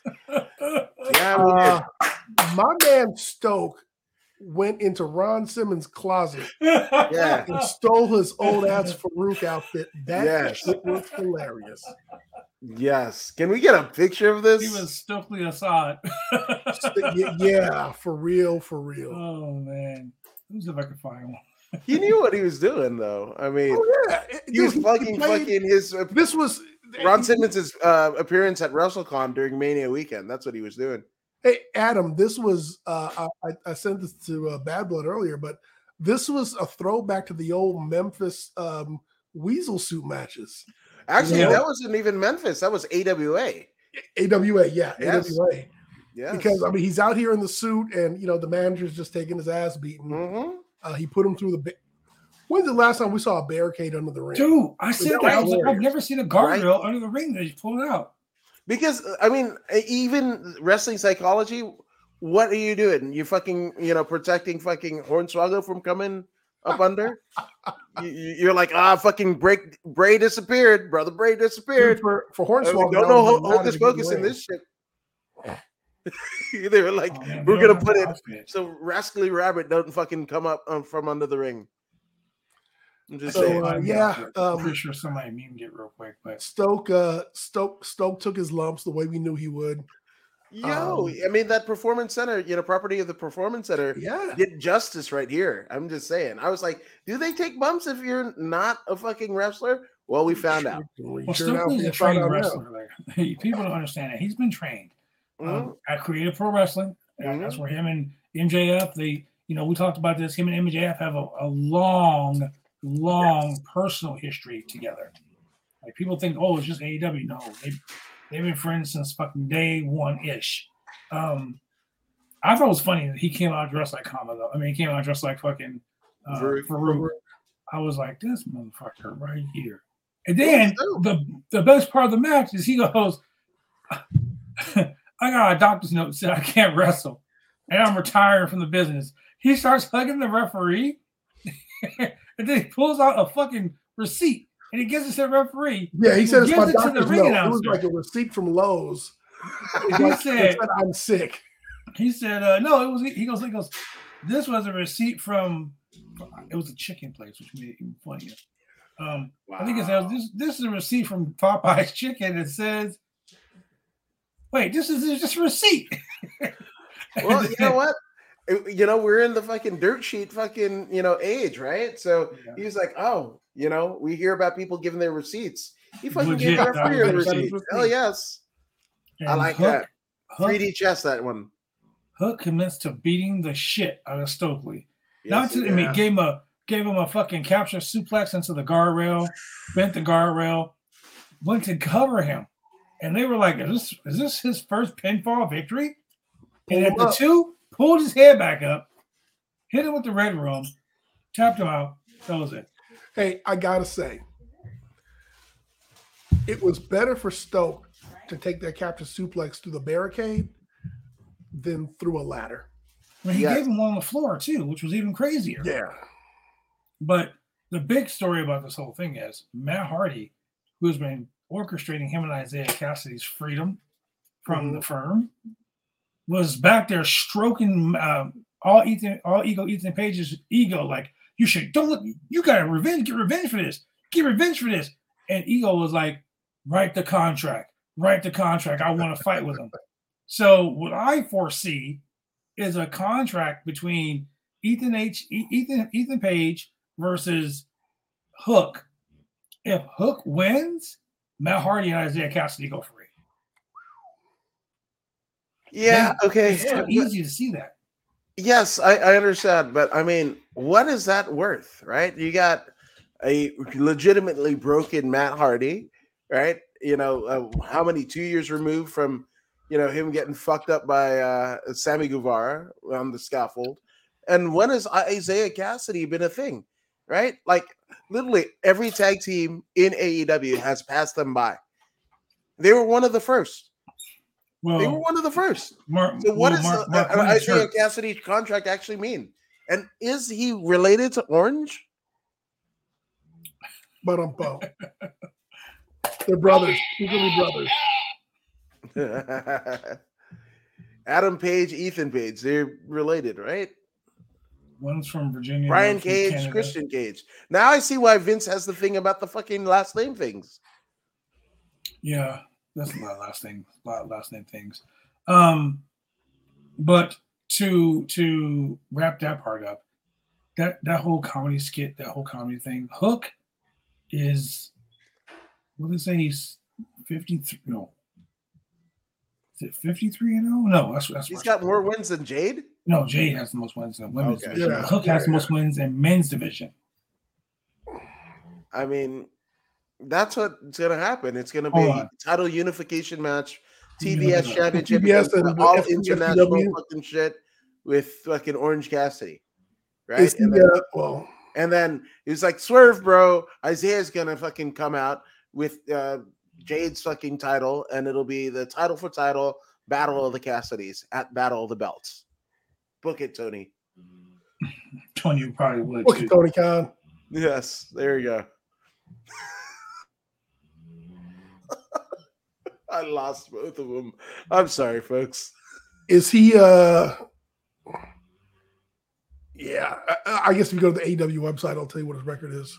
Yeah, we Uh, did. my man Stoke went into Ron Simmons' closet Yeah. and stole his old ass Farouk outfit. That Yes. shit was hilarious. Yes. Can we get a picture of this? He was Stokely Assad. Y- yeah, for real, for real. Oh man, let me see if I can find one. He knew what he was doing, though. I mean, Oh yeah, he was Dude, fucking played- fucking his uh, This was Ron Simmons' uh, appearance at WrestleCon during Mania weekend. That's what he was doing. Hey, Adam, this was, uh, I, I sent this to uh, Bad Blood earlier, but this was a throwback to the old Memphis um, Weasel suit matches. Actually, Yeah. that wasn't even Memphis. That was A W A. A W A, yeah, Yes. A W A. Yes. Because, I mean, he's out here in the suit and, you know, the manager's just taking his ass beaten. Mhm. Uh, he put him through the. Ba- When's the last time we saw a barricade under the ring? Dude, I said that that. I was was like, I've hilarious. never seen a guardrail under the ring that he pulled out. Because uh, I mean, even wrestling psychology, what are you doing? You fucking, you know, protecting fucking Hornswoggle from coming up under. you, you- you're like, ah, fucking break Bray disappeared, brother. Bray disappeared. Dude, for for Uh, Hornswoggle, don't that know was ho- allowed hocus to get pocus in away. this shit. They were like, Oh, man, we're they gonna don't put have it outfits. so Rascally Rabbit don't fucking come up um, from under the ring. I'm just So, saying. uh, yeah, I'm um, pretty sure somebody memed it real quick, but Stoke, uh, Stoke, Stoke took his lumps the way we knew he would. Yo, um, I mean that Performance Center, you know, property of the Performance Center. Yeah, Did justice right here. I'm just saying. I was like, do they take bumps if you're not a fucking wrestler? Well, we found out. We well, sure now- Stokely's we a found trained out now. wrestler. Like, people don't understand it. He's been trained Mhm. um, at Creative Pro Wrestling. And That's where him and M J F, they, you know, we talked about this. Him and M J F have a, a long, long personal history together. Like people think, oh, it's just A E W. No, they They've been friends since fucking day one ish. Um, I thought it was funny that he came out dressed like Kama though. I mean, he came out dressed like fucking uh, Farouk. Farouk. I was like, this motherfucker right here. And then the the best part of the match is he goes, I got a doctor's note that said I can't wrestle, and I'm retiring from the business. He starts hugging the referee, and then he pulls out a fucking receipt, and he gives it to the referee. Yeah, he said it's my gives it to the doctor's ring note. It announcer. was like a receipt from Lowe's. He Like, said, it said, I'm sick. He said, uh, no, it was, he goes, he goes, this was a receipt from, it was a chicken place, which made it even funnier. Um, wow. I think it says, this, this is a receipt from Popeye's Chicken. It says, wait, this is just a receipt. Well, you know what? You know, we're in the fucking dirt sheet fucking, you know, age, right? So yeah. He's like, oh, you know, we hear about people giving their receipts. He fucking Legit, gave the referee a receipt. receipt. Hell yes. And I like Hook, that. Hook, three D chess, that one. Hook commits to beating the shit out of Stokely. Yes, Not to, yeah. I mean, gave him a gave him a fucking capture suplex into the guardrail, bent the guardrail, went to cover him, and they were like, "Is this is this his first pinfall victory?" Pull and at the up. two, pulled his head back up, hit him with the red room, tapped him out. That was it. Hey, I gotta say, it was better for Stoke to take that capture suplex through the barricade than through a ladder. I mean, he Yes. gave him one on the floor too, which was even crazier. Yeah. But the big story about this whole thing is Matt Hardy, who's been orchestrating him and Isaiah Cassidy's freedom from Mhm. the firm, was back there stroking um, all Ethan, all ego Ethan Page's ego, like, you should don't look, you gotta revenge, get revenge for this, get revenge for this. And Ego was like, write the contract, write the contract. I want to fight with him. So what I foresee is a contract between Ethan H, Ethan Ethan Page versus Hook. If Hook wins, Matt Hardy and Isaiah Cassidy go free. Yeah, Then okay. It's so easy to see that. Yes, I, I understand, but I mean, what is that worth, right? You got a legitimately broken Matt Hardy, right? You know, uh, how many two years removed from, you know, him getting fucked up by uh, Sammy Guevara on the scaffold, and when has Isaiah Cassidy been a thing, right? Like literally every tag team in A E W has passed them by. They were one of the first. Well, They were one of the first. Mark, So what well, does Mark, uh, Mark uh, Wayne's Isaiah hurt. Cassidy's contract actually mean? And is he related to Orange? But um, bo. They're brothers. Secretly brothers. Adam Page, Ethan Page, they're related, right? One's from Virginia. Brian one's from Cage, Canada. Christian Cage. Now I see why Vince has the thing about the fucking last name things. Yeah, that's a lot of last name, a lot of last name things. Um, but to to wrap that part up, that that whole comedy skit, that whole comedy thing, Hook is what did they say? He's fifty-three. No, is it fifty-three and oh? No, that's that's He's got more wins than Jade. No, Jade has the most wins in women's Okay. division. Yeah, Hook yeah, has the yeah. most wins in men's division. I mean, that's what's gonna happen. It's gonna be Hold a on. title unification match, Let me T B S look it up. championship, T B S against and all F T W. international fucking shit with fucking Orange Cassidy, right? Is he, And then, uh, well, and then he was like, "Swerve, bro! Isaiah's gonna fucking come out with uh, Jade's fucking title, and it'll be the title for title battle of the Cassidys at Battle of the Belts." Book it, Tony. Tony, you probably would. look too. at Tony Khan. Yes, there you go. I lost both of them. I'm sorry, folks. Is he? uh Yeah, I, I guess if you go to the A E W website, I'll tell you what his record is.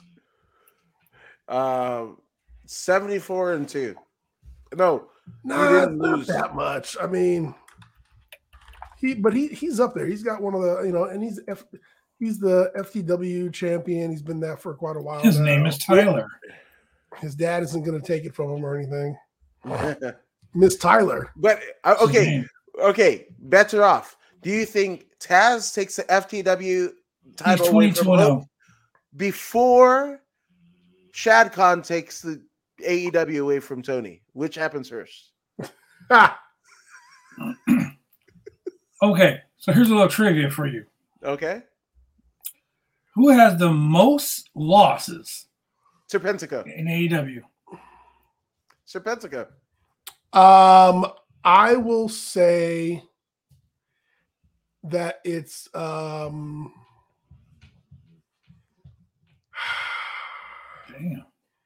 Um, seventy-four and two. No, No, didn't not lose. that much. I mean, he, but he he's up there. He's got one of the, you know, and he's F, he's the F T W champion. He's been that for quite a while. His now. name is Tyler. His dad isn't going to take it from him or anything. Miss Tyler. but uh, His okay, name. okay. Bets are off. Do you think Taz takes the F T W He's title away twenty-two from and Hook oh. before Shad Khan takes the A E W away from Tony? Which happens first? Ha! Okay, so here's a little trivia for you. Okay. Who has the most losses Serpentico. in A E W? Serpentico. Um, I will say that it's um. Damn.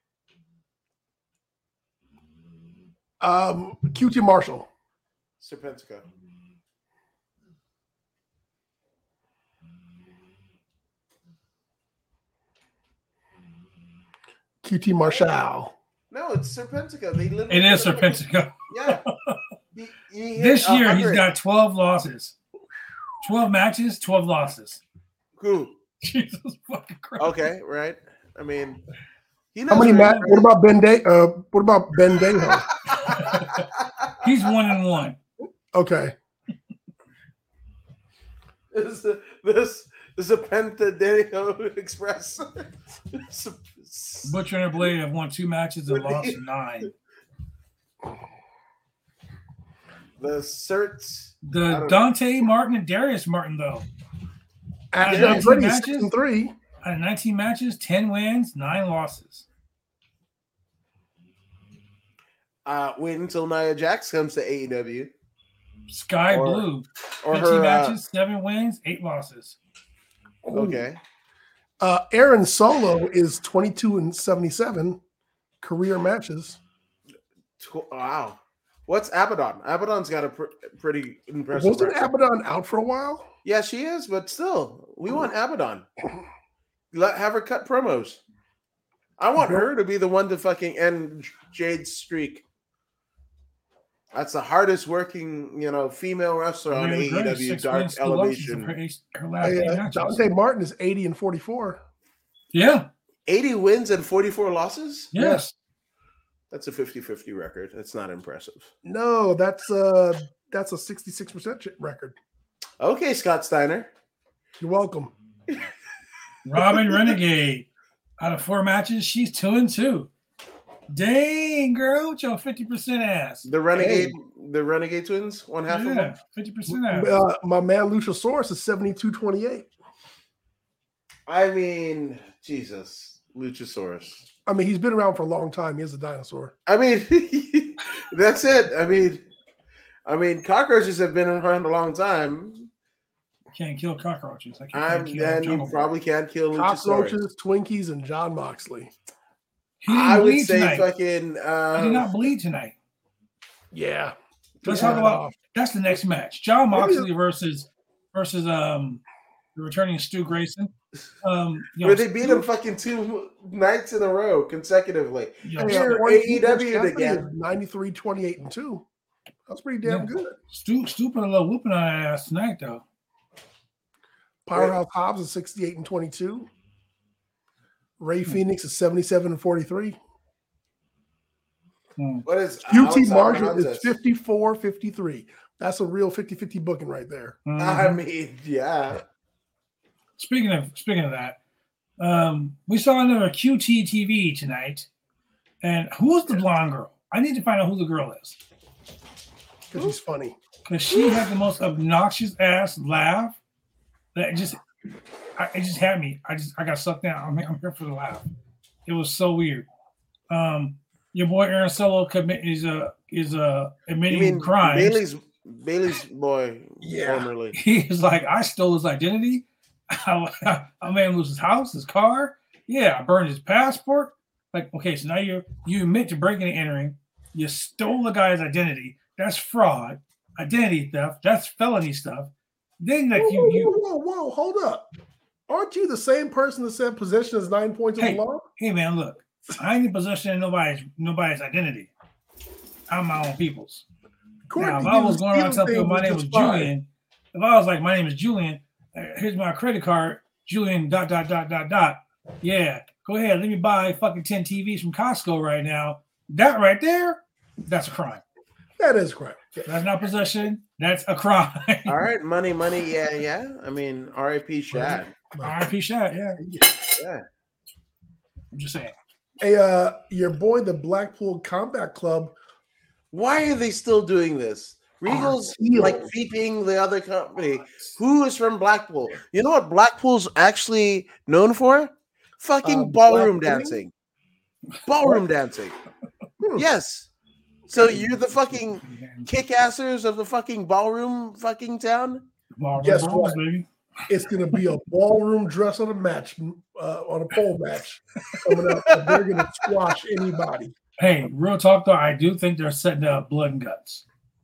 Um, Q T Marshall. Serpentico. Q T Marshall. No, it's Serpentico. They literally It is Serpentico. Yeah. He, he hit This year, he's one hundred. got twelve losses. twelve matches, twelve losses. Who? Jesus fucking Christ. Okay, right. I mean, he knows How many where Matt? What about Ben Day? Uh, what about Ben Daho? He's one and one. Okay. This this this is a Pentadeo Express. Butcher and the Blade have won two matches and lost nine. The certs. I The don't- Dante Martin and Darius Martin, though. Out of Yeah, nineteen Freddie's six matches, and three. out of nineteen matches, ten wins, nine losses. Uh, wait until Nia Jax comes to A E W. Sky Or- Blue, Or fifteen her. Uh, matches, seven wins, eight losses. okay. Uh, Aaron Solo is twenty-two and seventy-seven career matches. Tw- Wow. What's Abaddon? Abaddon's got a pr- pretty impressive. Wasn't record. Abaddon out for a while? Yeah, she is, but still, we want Abaddon. Let have her cut promos. I want her to be the one to fucking end Jade's streak. That's the hardest working, you know, female wrestler on Really A E great. W Six Dark wins, two losses in Elevation. her eight- her last eight Uh, matches. Dante Martin is eighty and forty-four. Yeah, eighty wins and forty-four losses? yes. That's a fifty-fifty record. That's not impressive. No, that's uh that's a sixty-six percent record. Okay, Scott Steiner. You're welcome. Robin Renegade. Out of four matches, she's two and two. Dang, girl, with your fifty percent ass. The Renegade, the Renegade twins, one half of Yeah, them. fifty percent ass. Uh, my man Luchasaurus is seventy-two twenty-eight. I mean, Jesus, Luchasaurus. I mean, he's been around for a long time. He is a dinosaur. I mean, that's it. I mean, I mean, cockroaches have been around a long time. Can't kill cockroaches. Like you I'm, can't kill and you Jungle Boy. probably can't kill Luchasaurus. Cockroaches, Twinkies, and John Moxley. He didn't I would bleed say tonight. fucking. Uh, He did not bleed tonight. Yeah. Let's Yeah. talk about that's the next match. John Maybe- Moxley versus versus um the returning Stu Grayson. Um, you know, where they beat him fucking two nights in a row consecutively. you know, Hey, Here, uh, A E W Cassidy again. is ninety-three twenty-eight and two. That's pretty damn Yeah. good. Stu, Stu put a little whooping on that ass tonight, though. Powerhouse Hobbs is sixty-eight and twenty-two. Ray Phoenix is seventy-seven and forty-three. Hmm. What is Q T Alex Marshall Alvarez? is fifty-four fifty-three. That's a real fifty-fifty booking right there. Mhm. I mean, yeah. Speaking of speaking of that, um, we saw another Q T T V tonight, and who's the blonde girl? I need to find out who the girl is Because he's funny. because she had the most obnoxious ass laugh that just I, it just had me. I just I got sucked down. I'm, I'm here for the laugh. It was so weird. Um, your boy Aaron Solo commit is a is a You admitting mean crimes. Bailey's Bailey's boy Yeah. formerly? He's like, I stole his identity. I, I made him lose his house, his car. Yeah, I burned his passport. Like, okay, so now you you admit to breaking and entering. You stole the guy's identity. That's fraud. Identity theft. That's felony stuff. Then like Whoa, you whoa, you whoa, whoa, whoa, hold up. Aren't you the same person that said possession is nine points of Hey. the law? hey man, look, I ain't in possession of nobody's nobody's identity. I'm my own people's. According Now, if to I you, was going around telling stealing people my things name was just fine. Julian, if I was like, my name is Julian, uh, here's my credit card, Julian dot dot dot dot dot. Yeah, go ahead, let me buy fucking ten T Vs from Costco right now. That right there, that's a crime. That is correct. That's not possession. That's a crime. All right, money, money, yeah, yeah. I mean, R I P Shad. R I P shot. Yeah, Yeah. I'm just saying. Hey, uh, your boy, the Blackpool Combat Club, Why are they still doing this? Regal's heel. like beeping the other company. Who is from Blackpool? You know what Blackpool's actually known for? Fucking Um, ballroom black dancing. Ballroom dancing. Yes. So you're the fucking kick-assers of the fucking ballroom fucking town? Ballroom Guess brawls, what? baby. It's going to be a ballroom dress on a match, uh, on a pole match coming up. And they're going to squash anybody. Hey, real talk though, I do think they're setting up blood and guts.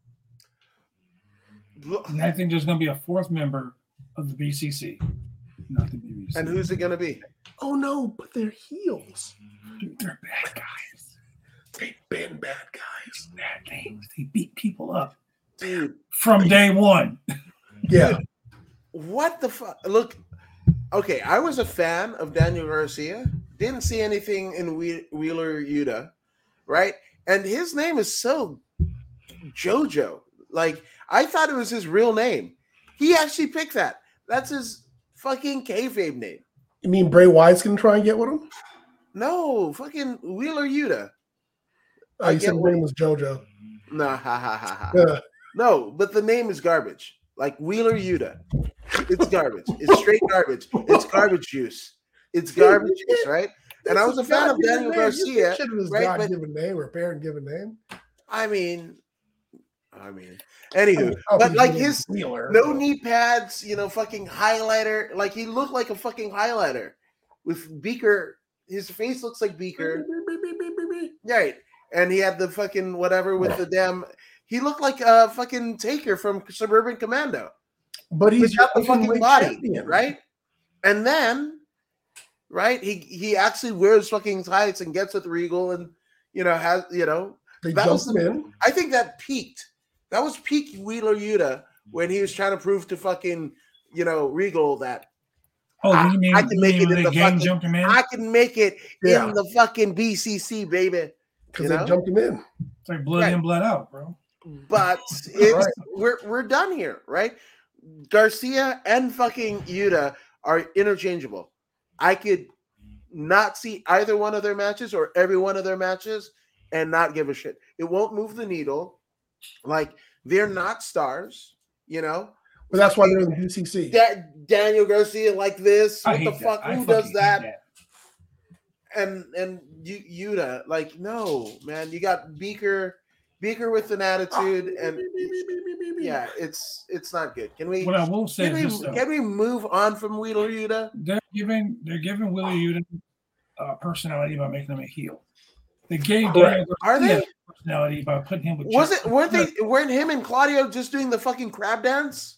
And I think there's going to be a fourth member of the B C C, not the B B C. And who's it going to be? Oh no, but they're heels. Dude, they're bad guys. They've been bad guys. Bad things. They beat people up Dude, from day one. Yeah. what the fuck? Look, okay, I was a fan of Daniel Garcia. Didn't see anything in Whe- Wheeler Yuta, right? And his name is so JoJo. Like, I thought it was his real name. He actually picked that. That's his fucking kayfabe name. You mean Bray Wyatt's going to try and get with him? No, fucking Wheeler Yuta. Oh, I you get said his what- name was JoJo. Nah, ha ha ha ha. Yeah. No, but the name is garbage. Like Wheeler Yuta. It's garbage. It's straight garbage. It's garbage juice. It's garbage juice, right? And I was a fan of Daniel Garcia, Shit was right? God But given name or parent given name. I mean, I mean, anywho, Oh, but he's like named his Wheeler. no knee pads, you know, fucking highlighter. Like he looked like a fucking highlighter with Beaker. His face looks like Beaker, right? And he had the fucking whatever with the damn. He looked like a fucking Taker from Suburban Commando. But he's He's got the fucking fucking body, champion. right? And then, right, he he actually wears fucking tights and gets with Regal, and you know has you know They that was jumped the- him in. I think that peaked. That was peak Wheeler Yuta when he was trying to prove to fucking you know Regal that Oh, I- you mean, I can you make mean it when in they the gang fucking- jumped him in? I can make it Yeah. in the fucking B C C, baby. Because You they know? jumped him in. It's like blood Right. in, blood out, bro. But it's Right. we're we're done here, right? Garcia and fucking Yuta are interchangeable. I could not see either one of their matches or every one of their matches and not give a shit. It won't move the needle. Like they're not stars, you know. But that's why they're in the B C C. Da- Daniel Garcia like this. I What hate the that. fuck? I Who fucking does hate that? And and you Yuta, like no, man. You got Beaker, Beaker with an attitude, and yeah, it's it's not good. Can we? What I will say Can is we, this, though. can we move on from Wheeler Yuta? They're giving they're giving Willie Uden uh, personality by making him a heel. They gave Correct. Daniel Are Garcia they? personality by putting him with. Was Jeff- it? Weren't they? Weren't him and Claudio just doing the fucking crab dance?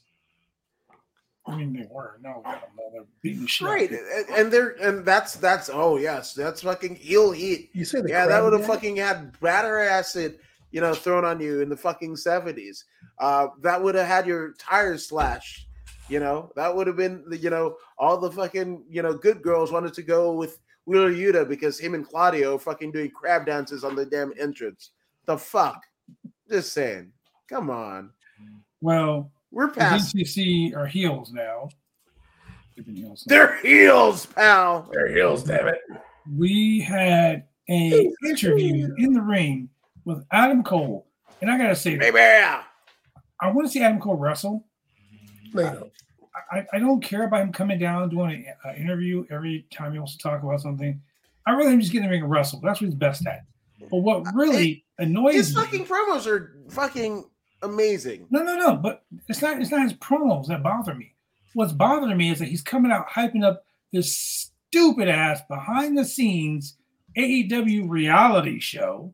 I mean, they were. No, no, they're beating the shit. out of Right, people. and, and they're and that's that's oh yes, that's fucking heel heat. You say the Yeah, that crab would have dance? fucking had batter acid, you know, thrown on you in the fucking seventies. Uh, that would have had your tires slashed. You know, that would have been the you know all the fucking you know good girls wanted to go with Wheeler Yuta because him and Claudio fucking doing crab dances on the damn entrance. The fuck, just saying. Come on, Well, we're the B past. C C are heels now. They've been heels now. They're heels, pal. They're heels, damn it. We had a interview in the ring with Adam Cole, and I gotta say, Baby. I want to see Adam Cole wrestle. No, you don't. I, I don't care about him coming down doing an interview every time he wants to talk about something. I really him just get in the ring and wrestle. That's what he's best at. But what really annoys His me, fucking promos are fucking amazing. no, no, no. But it's not. It's not his promos that bother me. What's bothering me is that he's coming out hyping up this stupid ass behind the scenes A E W reality show,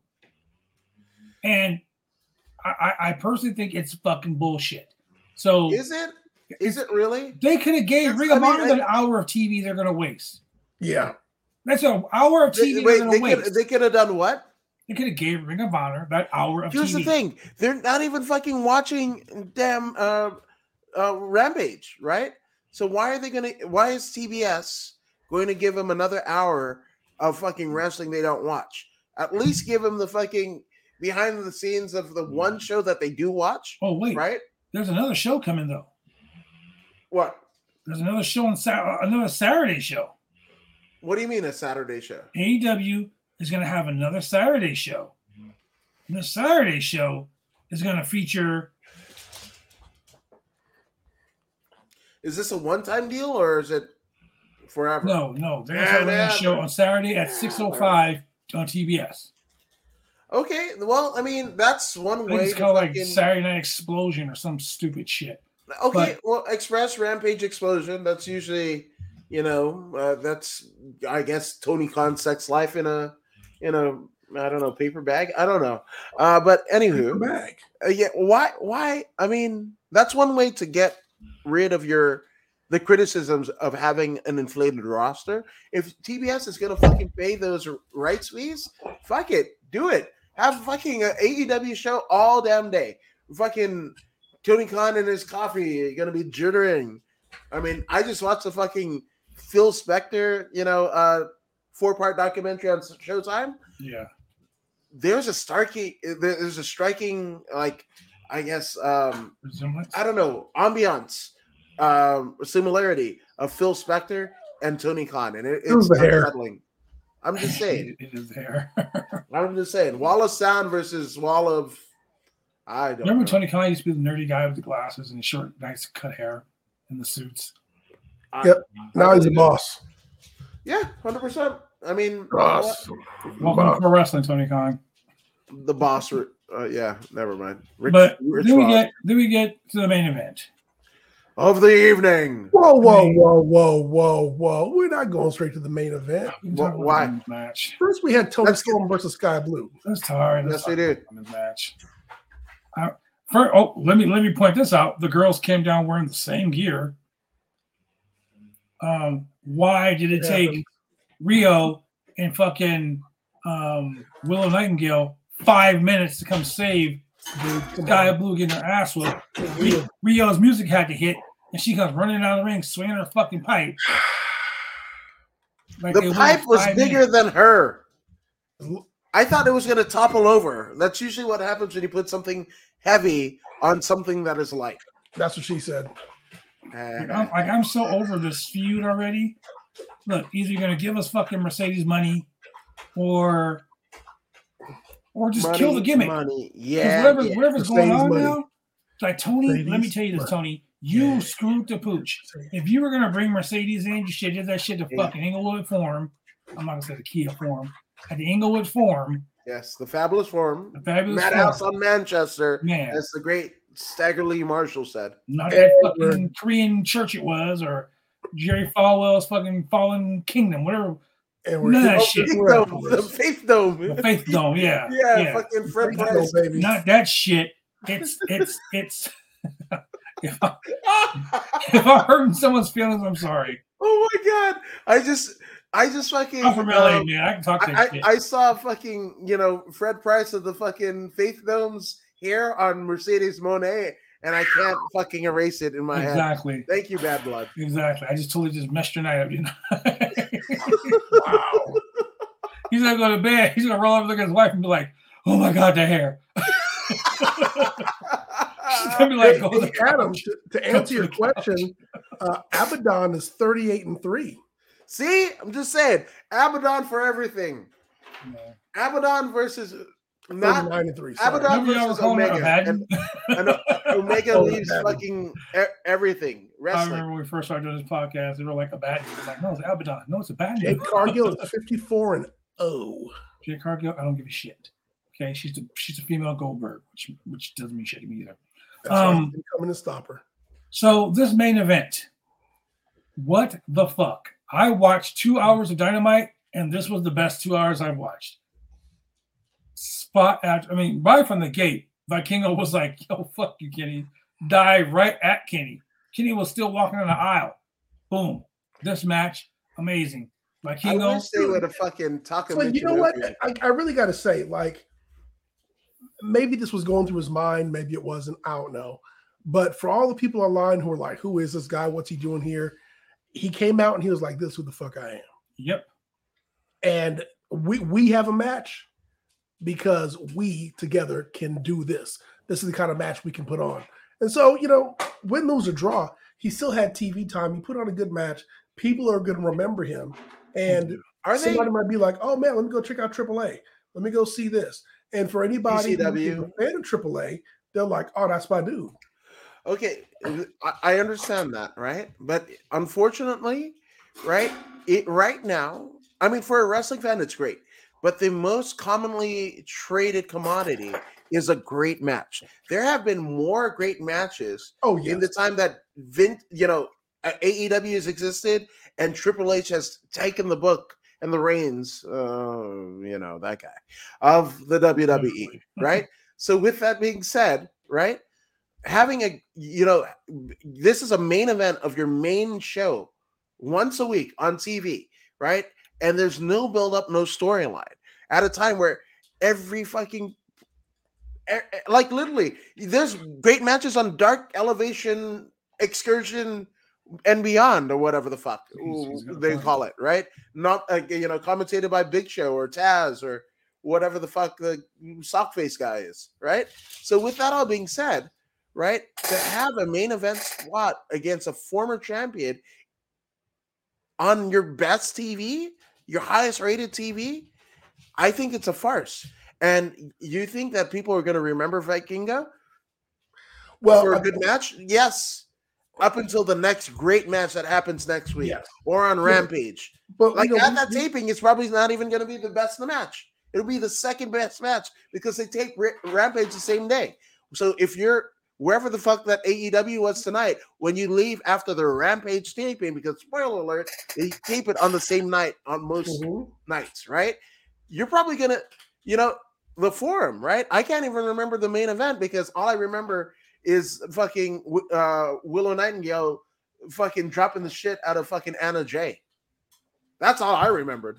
and I, I, I personally think it's fucking bullshit. So Is it? Is it really? they could have gave That's- Ring of I mean, Honor I- that hour of T V they're going to waste. Yeah. That's an hour of T V They, they're wait, going they to waste. could they could have done what? They could have gave Ring of Honor that hour of Here's T V. the thing: they're not even fucking watching damn uh, uh, Rampage, right? So why are they gonna? Why is T B S going to give them another hour of fucking wrestling they don't watch? At least give them the fucking behind the scenes of the one show that they do watch, Oh wait, right? there's another show coming though. What? There's another show on Sa- another Saturday show. What do you mean a Saturday show? A E W is going to have another Saturday show. And the Saturday show is going to feature. Is this a one-time deal or is it forever? No, no. They're going to have Yeah, a show on Saturday at six oh five on T B S. Okay, well, I mean, that's one I think way. it's to called like fucking- Saturday Night Explosion or some stupid shit. Okay, but- well, Express Rampage Explosion. That's usually, you know, uh, that's I guess Tony Khan's sex life in a, in a I don't know paper bag. I don't know, uh, but anywho, Bag. uh, yeah. Why? Why? I mean, that's one way to get rid of your the criticisms of having an inflated roster. If T B S is gonna fucking pay those rights fees, fuck it, do it. Have fucking a A E W show all damn day. Fucking Tony Khan and his coffee gonna be jittering. I mean, I just watched the fucking Phil Spector, you know, uh, four part documentary on Showtime. Yeah. There's a starky, there's a striking, like, I guess, um, Resemblance? I don't know, ambiance, um, similarity of Phil Spector and Tony Khan, and it, It was it's the hair. unsettling. I'm just saying. It is there. I'm just saying. Wall of Sound versus Wall of. I don't Remember know. Tony Khan used to be the nerdy guy with the glasses and the short, nice cut hair and the suits. I- Yep. Now he's a boss. Yeah, hundred percent. I mean, you know Boss. Welcome to pro wrestling, Tony Khan. what? The boss. Uh, yeah, never mind. Rich, But Rich then we Ross. get then we get to the main event. of the evening. Whoa, whoa, whoa, whoa, whoa, whoa. We're not going straight to the main event. We can Wh- talk about why? the women's match? First, we had Tony Let's- Storm versus Sky Blue. That's tired. Let's Yes, we talk about did. the women's match. I, for, oh, let me let me point this out. The girls came down wearing the same gear. Um, why did it Yeah. take Rio and fucking um, Willow Nightingale five minutes to come save Sky Blue getting her ass whooped? Rio- Rio's music had to hit, and she comes running down the ring, swinging her fucking pipe. Like they The waited pipe was five bigger minutes. than her. I thought it was going to topple over. That's usually what happens when you put something heavy on something that is light. That's what she said. Like, Uh, I'm, like I'm so over this feud already. Look, either you're gonna give us fucking Mercedes money, or or just money, kill the gimmick. Money. 'Cause Yeah. whatever, yeah. whatever's going Mercedes on money. now, like Tony. Let me Mercedes tell you this, money. Tony. You Yeah. screwed the pooch. If you were gonna bring Mercedes in, you should have did that shit to Yeah. fucking Inglewood Forum. I'm not gonna say the Kia Forum. At the Inglewood Forum, Yes, the fabulous form. the fabulous Madhouse forum. on Manchester, Man, as the great Stagger Lee Marshall said. not that Ever. fucking Korean church it was, or Jerry Falwell's fucking Fallen Kingdom, whatever. And we're Nah, hitting- Oh, shit. Faith we're Dome, after the this. Faith Dome. The Faith Dome, yeah, yeah, yeah. fucking Fred Faith Price. Dome, baby. Not that shit. It's it's it's. if, I, if I'm hurting someone's feelings, I'm sorry. Oh my god! I just, I just fucking. I'm from L A, um, man. I can talk that I, I, shit. I saw fucking, you know, Fred Price of the fucking Faith Dome's hair on Mercedes Monet, and I can't fucking erase it in my head. Exactly. Thank you, Bad Blood. Exactly. I just totally just messed your night up, you know. Wow. He's gonna go to bed. He's gonna roll over, look at his wife, and be like, "Oh my god, the hair." She's gonna be like, Hey, "Go to the hey, Adam, couch." to, to Go answer to your the couch. question, uh, Abaddon is thirty-eight and three. See, I'm just saying, Abaddon for everything. Yeah. Abaddon versus not thirty-nine and three. Sorry. Abaddon Remember y'all were versus calling her Omega, Abaddon? and Omega Oh, leaves Abaddon. fucking e- everything I wrestling. remember when we first started doing this podcast, they were like Abaddon. I'm like, no, it's Abaddon. No, it's Abaddon. Jade Cargill is fifty-four and oh. Jade Cargill, I don't give a shit. Okay, she's the she's a female Goldberg, which which doesn't mean shit to me either. That's why Um, he's been coming to stop her. So this main event, what the fuck? I watched two hours of Dynamite, and this was the best two hours I've watched. Spot at, I mean, right from the gate, Vikingo was like, "Yo, fuck you, Kenny." Dive right at Kenny. Kenny was still walking in the aisle. Boom. This match, amazing. I Vikingo. wish they would have fucking talked So you know what? I, I really got to say, like, maybe this was going through his mind, maybe it wasn't. I don't know. But for all the people online who are like, "Who is this guy? What's he doing here?" He came out and he was like, "This is who the fuck I am." Yep. And we we have a match because we together can do this. This is the kind of match we can put on. And so, you know, win, lose, or draw, he still had T V time. He put on a good match. People are going to remember him. And Are they? somebody might be like, "Oh man, let me go check out triple A. Let me go see this." And for anybody who's W. a fan of triple A, they're like, oh, that's my dude. Okay, I, I understand that, right? But unfortunately, right, it right now, I mean, for a wrestling fan, it's great. But the most commonly traded commodity is a great match. There have been more great matches Oh, yes. in the time that Vin, you know, A E W has existed and Triple H has taken the book and the reins, uh, you know, that guy, of the W W E, right? So with that being said, right, having a, you know, this is a main event of your main show once a week on T V, right? And there's no build-up, no storyline at a time where every fucking, like literally, there's great matches on Dark Elevation, Excursion, and Beyond, or whatever the fuck they call it, right? Not, uh, you know, commentated by Big Show or Taz or whatever the fuck the sockface guy is, right? So with that all being said, right, to have a main event spot against a former champion on your best T V, your highest rated T V, I think it's a farce. And you think that people are going to remember Vikingo Well, for a I- good match? Yes. Up until the next great match that happens next week, Yes. or on Rampage. But Like you know, at we- that we- taping, it's probably not even going to be the best in the match. It'll be the second best match because they take Ra- Rampage the same day. So if you're wherever the fuck that A E W was tonight, when you leave after the Rampage taping, because spoiler alert, they tape it on the same night on most Mhm. nights, right? You're probably gonna, you know, the forum, right? I can't even remember the main event because all I remember is fucking uh, Willow Nightingale fucking dropping the shit out of fucking Anna Jay. That's all I remembered.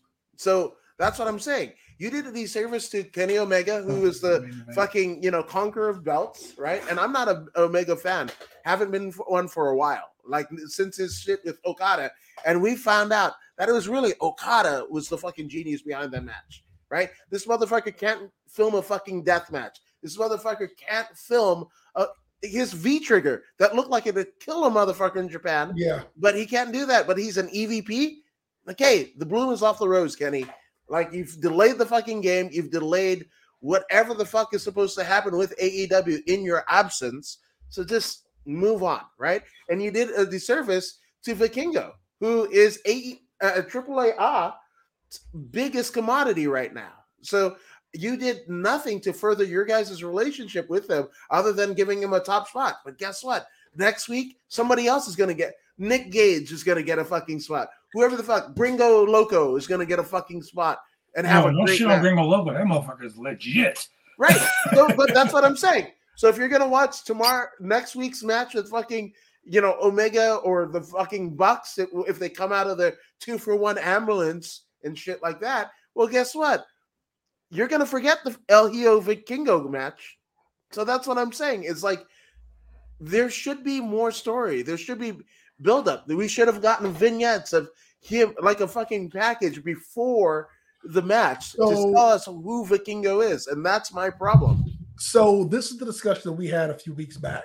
So that's what I'm saying. You did a disservice to Kenny Omega, who is the fucking, you know, conqueror of belts, right? And I'm not a Omega fan. Haven't been one for a while, like since his shit with Okada. And we found out that it was really Okada was the fucking genius behind that match, right? This motherfucker can't film a fucking death match. This motherfucker can't film a, his V-trigger that looked like it would kill a motherfucker in Japan. Yeah. But he can't do that. But he's an E V P. Okay, the bloom is off the rose, Kenny. Like, you've delayed the fucking game. You've delayed whatever the fuck is supposed to happen with A E W in your absence. So just move on, right? And you did a disservice to Vikingo, who is a, a triple A A biggest commodity right now. So you did nothing to further your guys' relationship with them other than giving him a top spot. But guess what? Next week, somebody else is going to get – Nick Gage is going to get a fucking spot. Whoever the fuck – Gringo Loco is going to get a fucking spot and have No, a don't great shit match. on Gringo Loco. That motherfucker is legit. Right. So, but that's what I'm saying. So if you're going to watch tomorrow – next week's match with fucking – you know, Omega or the fucking Bucks, if, if they come out of the two-for-one ambulance and shit like that, well, guess what? You're going to forget the El Hijo Vikingo match. So that's what I'm saying. It's like there should be more story. There should be build-up. We should have gotten vignettes of him, like a fucking package before the match So- to tell us who Vikingo is. And that's my problem. So this is the discussion that we had a few weeks back.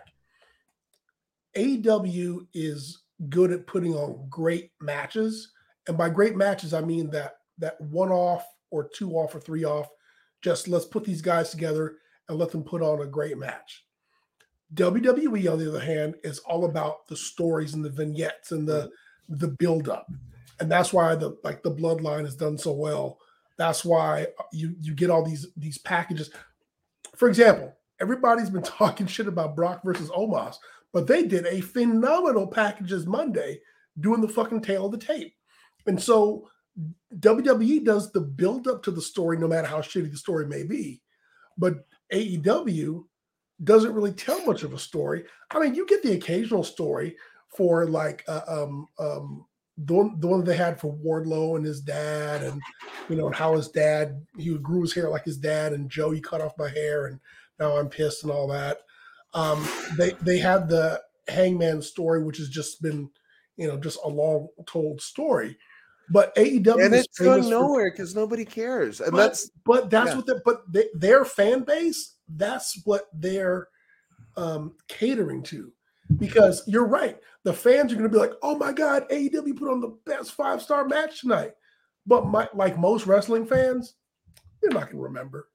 A E W is good at putting on great matches. And by great matches, I mean that that one off or two off or three off. Just let's put these guys together and let them put on a great match. W W E, on the other hand, is all about the stories and the vignettes and the the build-up. And that's why the like the bloodline is done so well. That's why you you get all these these packages. For example, everybody's been talking shit about Brock versus Omos, but they did a phenomenal packages Monday doing the fucking tail of the tape. And so W W E does the build up to the story, no matter how shitty the story may be. But A E W doesn't really tell much of a story. I mean, you get the occasional story for like uh, um, um, the, one, the one they had for Wardlow and his dad, and you know, and how his dad, he grew his hair like his dad, and Joe, you cut off my hair, and now I'm pissed and all that. Um, they they had the Hangman story, which has just been, you know, just a long told story. But A E W And is it's going famous for- nowhere because nobody cares. And but, that's but that's yeah. what the but they, their fan base, that's what they're um, catering to. Because you're right, the fans are going to be like, "Oh my God, A E W put on the best five star match tonight." But my, like most wrestling fans, they're not going to remember.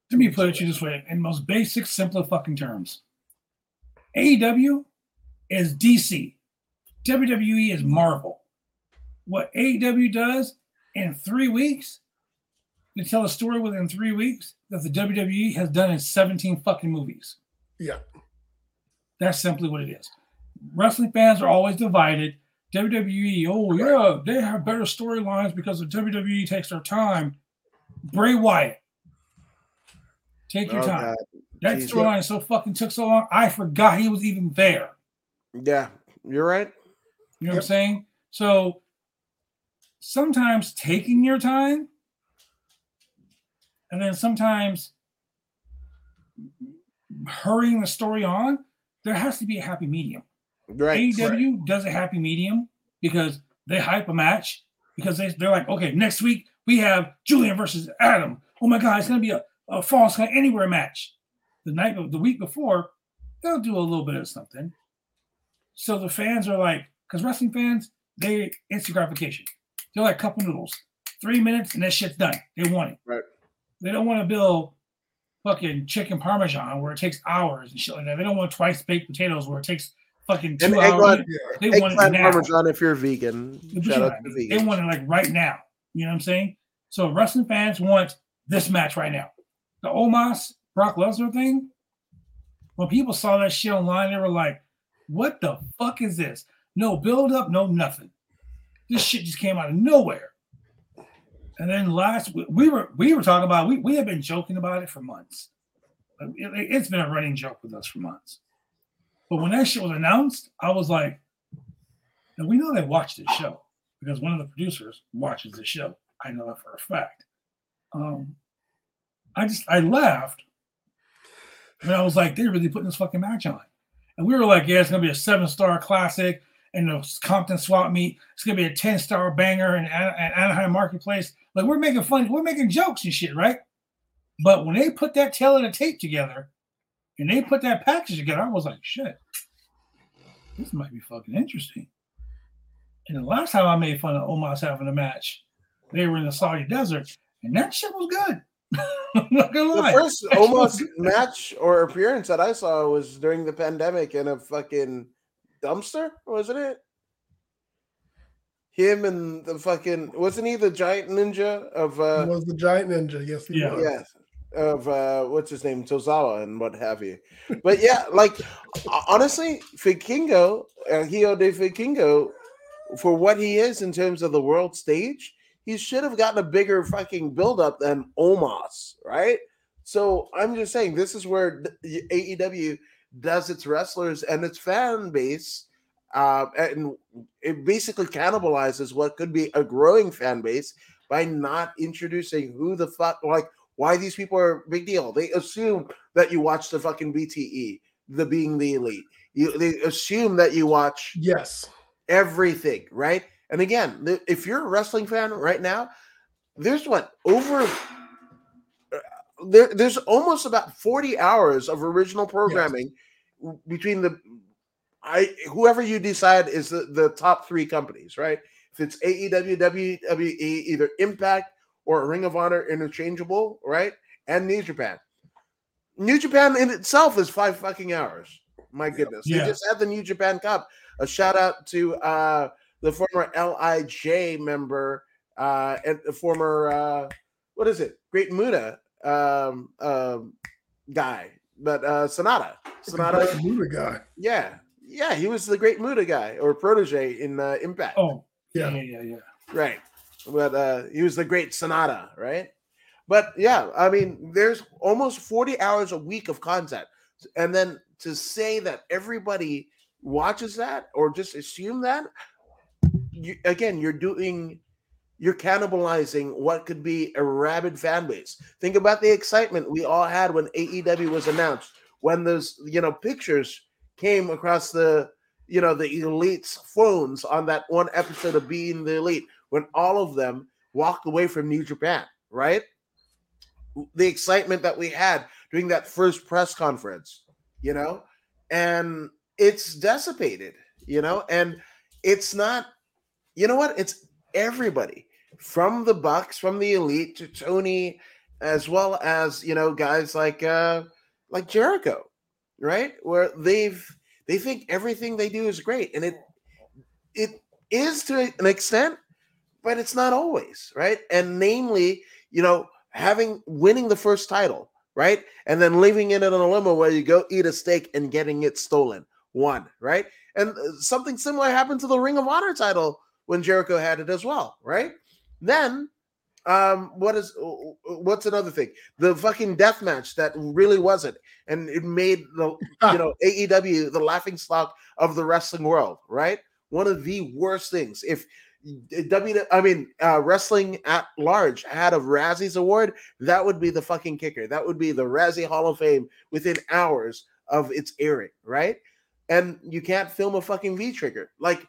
Let me put it to you this way, in most basic, simple fucking terms. A E W is D C. W W E is Marvel. What A E W does in three weeks, to tell a story within three weeks that the W W E has done in seventeen fucking movies. Yeah. That's simply what it is. Wrestling fans are always divided. W W E, oh yeah, they have better storylines because the W W E takes their time. Bray Wyatt. Take your Oh, time. God. That Jesus. storyline so fucking took so long, I forgot he was even there. Yeah, you're right. You know what I'm saying? So sometimes taking your time, and then sometimes hurrying the story on, there has to be a happy medium. Right. A E W does a happy medium because they hype a match because they, they're like, okay, next week we have Julian versus Adam. Oh my God, it's going to be a, a Falls Count Anywhere match. The night of the week before, they'll do a little bit of something. So the fans are like, because wrestling fans, they instant gratification. They're like cup of noodles. Three minutes and that shit's done. They want it. Right. They don't want to build fucking chicken parmesan where it takes hours and shit like that. They don't want twice baked potatoes where it takes fucking two And hours. eggplant, They want it eggplant now. parmesan if you're vegan. But Shout you know out what I to mean. vegans. They want it like right now. You know what I'm saying? So wrestling fans want this match right now. The Omos Brock Lesnar thing, when people saw that shit online, they were like, what the fuck is this? No build up, no nothing. This shit just came out of nowhere. And then last we were we were talking about we we have been joking about it for months. It, it's been a running joke with us for months. But when that shit was announced, I was like, and we know they watched this show because one of the producers watches the show. I know that for a fact. Um, I just I laughed, and I was like, they're really putting this fucking match on. And we were like, yeah, it's gonna be a seven-star classic in the Compton swap meet. It's gonna be a ten-star banger in, in Anaheim Marketplace. Like we're making fun, we're making jokes and shit, right? But when they put that tail of the tape together and they put that package together, I was like, shit, this might be fucking interesting. And the last time I made fun of Omos having a match, they were in the Saudi desert, and that shit was good. I'm not gonna The lie. first That shit was almost good. match or appearance that I saw was during the pandemic in a fucking dumpster, wasn't it? Him and the fucking wasn't he the giant ninja of uh He was the giant ninja. Yes, he Yeah. was. yes of uh what's his name, Tozawa and what have you. But yeah, like honestly, Vikingo, uh, Hio de Vikingo, for what he is in terms of the world stage, he should have gotten a bigger fucking build-up than Omos, right? So I'm just saying this is where the A E W does its wrestlers and its fan base, uh, and it basically cannibalizes what could be a growing fan base by not introducing who the fuck, like why these people are a big deal. They assume that you watch the fucking B T E, the Being the Elite. You, they assume that you watch Yes. everything, right? And again, th- if you're a wrestling fan right now, there's what over uh, there, there's almost about forty hours of original programming w- between the I whoever you decide is the, the top three companies, right? If it's A E W, W W E, either Impact or Ring of Honor interchangeable, right? And New Japan. New Japan in itself is five fucking hours. My goodness. Yeah. They just had the New Japan Cup. A shout out to uh the former L I J member uh, and the former, uh, what is it? Great Muda um, um, guy, but uh, Sonata. Sonata. Great Muda guy. Yeah. Yeah. He was the Great Muda guy or protege in uh, Impact. Oh, yeah, Yeah. yeah, yeah, yeah. Right. But uh, he was the Great Sonata, right? But yeah, I mean, there's almost forty hours a week of content. And then to say that everybody watches that or just assume that, you, again, you're doing, you're cannibalizing what could be a rabid fan base. Think about the excitement we all had when A E W was announced, when those, you know, pictures came across the, you know, the Elite's phones on that one episode of Being the Elite, when all of them walked away from New Japan, right? The excitement that we had during that first press conference, you know, and it's dissipated, you know, and it's not, you know what? It's everybody from the Bucks, from the Elite to Tony as well as you know guys like uh, like Jericho, right? Where they've they think everything they do is great, and it it is to an extent, but it's not always, right? And namely, you know, having winning the first title, right, and then leaving it in a limo where you go eat a steak and getting it stolen, one, right? And something similar happened to the Ring of Honor title when Jericho had it as well, right? Then, um, what is what's another thing? The fucking death match that really wasn't, and it made the you know A E W the laughing stock of the wrestling world, right? One of the worst things. If W, I mean, uh, wrestling at large had a Razzies award, that would be the fucking kicker. That would be the Razzie Hall of Fame within hours of its airing, right? And you can't film a fucking V trigger. Like,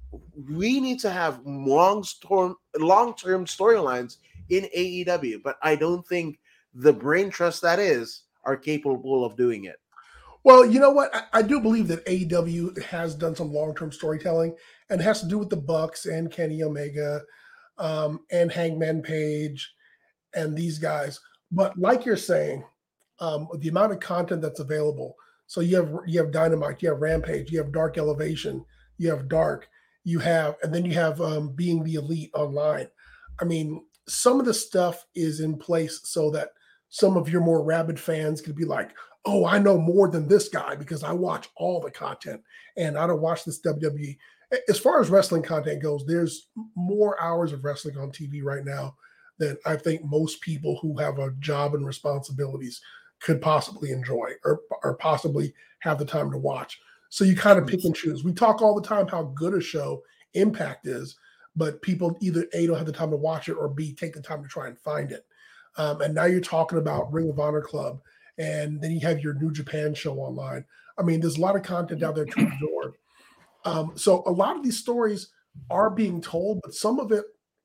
we need to have long storm, long-term storylines in A E W, but I don't think the brain trust that is are capable of doing it. Well, you know what? I, I do believe that A E W has done some long-term storytelling, and it has to do with the Bucks and Kenny Omega um, and Hangman Page and these guys. But like you're saying, um, the amount of content that's available. So you have you have Dynamite, you have Rampage, you have Dark Elevation, you have Dark, you have, and then you have um, Being the Elite online. I mean, some of the stuff is in place so that some of your more rabid fans could be like, oh, I know more than this guy because I watch all the content and I don't watch this W W E. As far as wrestling content goes, there's more hours of wrestling on T V right now than I think most people who have a job and responsibilities could possibly enjoy or, or possibly have the time to watch. So you kind of pick and choose. We talk all the time how good a show Impact is, but people either A, don't have the time to watch it, or B, take the time to try and find it. Um, and now you're talking about Ring of Honor Club, and then you have your New Japan show online. I mean, there's a lot of content out there to absorb. Um, so a lot of these stories are being told, but some of it,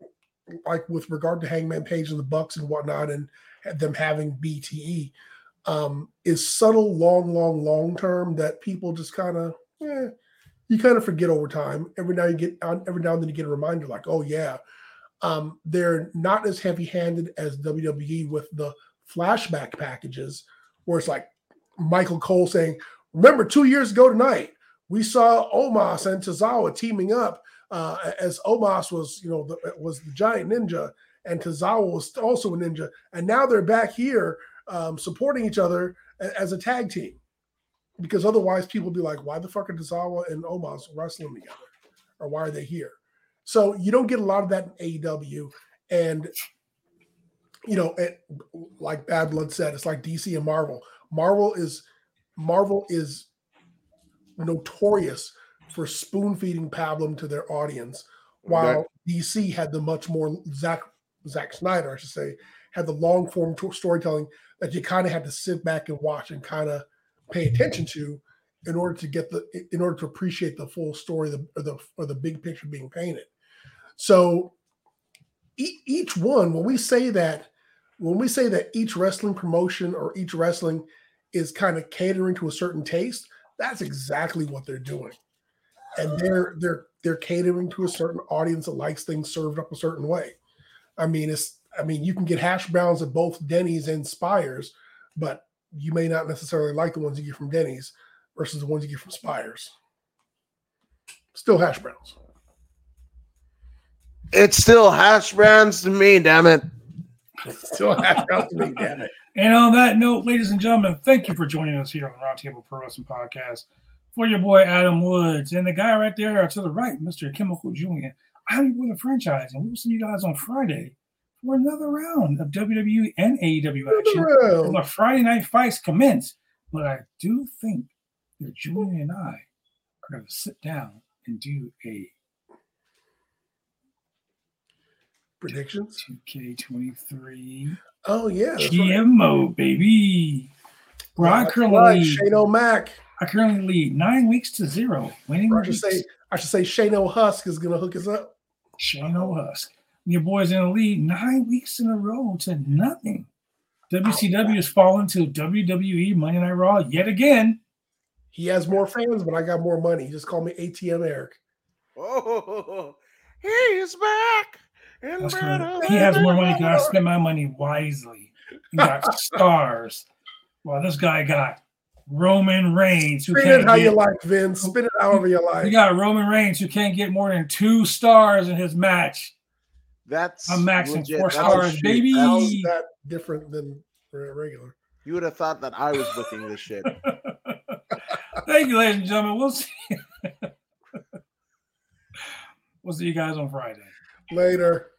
like with regard to Hangman Page and the Bucks and whatnot, and them having B T E, um, is subtle, long, long, long term that people just kind of, eh, you kind of forget over time. Every now you get, every now and then you get a reminder, like, oh yeah, um, they're not as heavy-handed as W W E with the flashback packages, where it's like Michael Cole saying, "Remember two years ago tonight, we saw Omos and Tozawa teaming up uh, as Omos was, you know, the, was the giant ninja, and Tozawa was also a ninja, and now they're back here." Um, supporting each other as a tag team, because otherwise people be like, why the fuck are Tozawa and Omos wrestling together, or why are they here? So you don't get a lot of that in A E W, and you know, it, like Bad Blood said, it's like D C and Marvel. Marvel is Marvel is notorious for spoon feeding pablum to their audience, while okay. D C had the much more Zack Zack Snyder, I should say, had the long form t- storytelling that you kind of had to sit back and watch and kind of pay attention to in order to get the in order to appreciate the full story, the, or the or the big picture being painted. So e- each one, when we say that, when we say that each wrestling promotion or each wrestling is kind of catering to a certain taste, that's exactly what they're doing, and they're they're they're catering to a certain audience that likes things served up a certain way. I mean, it's I mean, you can get hash browns at both Denny's and Spires, but you may not necessarily like the ones you get from Denny's versus the ones you get from Spires. Still hash browns. It's still hash browns to me, damn it. Still hash browns to me, damn it. And on that note, ladies and gentlemen, thank you for joining us here on the Roundtable Pro Wrestling Podcast. For your boy Adam Woods and the guy right there to the right, Mister Chemical Julian. I'm with the franchise, and we'll see you guys on Friday for another round of W W E and A E W action. And the Friday night fights commence. But I do think that Julian and I are going to sit down and do a predictions. two K twenty-three. Oh yeah, G M O right. Baby. Where I currently right. lead, Shane O'Mac. I currently lead nine weeks to zero. Winning. I should say I should say Shane O'Husk is going to hook us up. Shane O'Husk. Your boys in the lead nine weeks in a row to nothing. W C W has fallen to W W E Monday Night Raw yet again. He has more fans, but I got more money. Just call me A T M Eric. Oh, he's back. He has more money because I spend my money wisely. You got stars. Well, this guy got Roman Reigns. Who Spin can't it how get, you like, Vin. Spin it however you like. You got Roman Reigns who can't get more than two stars in his match. That's I'm maxing legit. four That's stars, a shoot. baby. How's that different than regular? You would have thought that I was booking this shit. Thank you, ladies and gentlemen. We'll see. We'll see you guys on Friday. Later.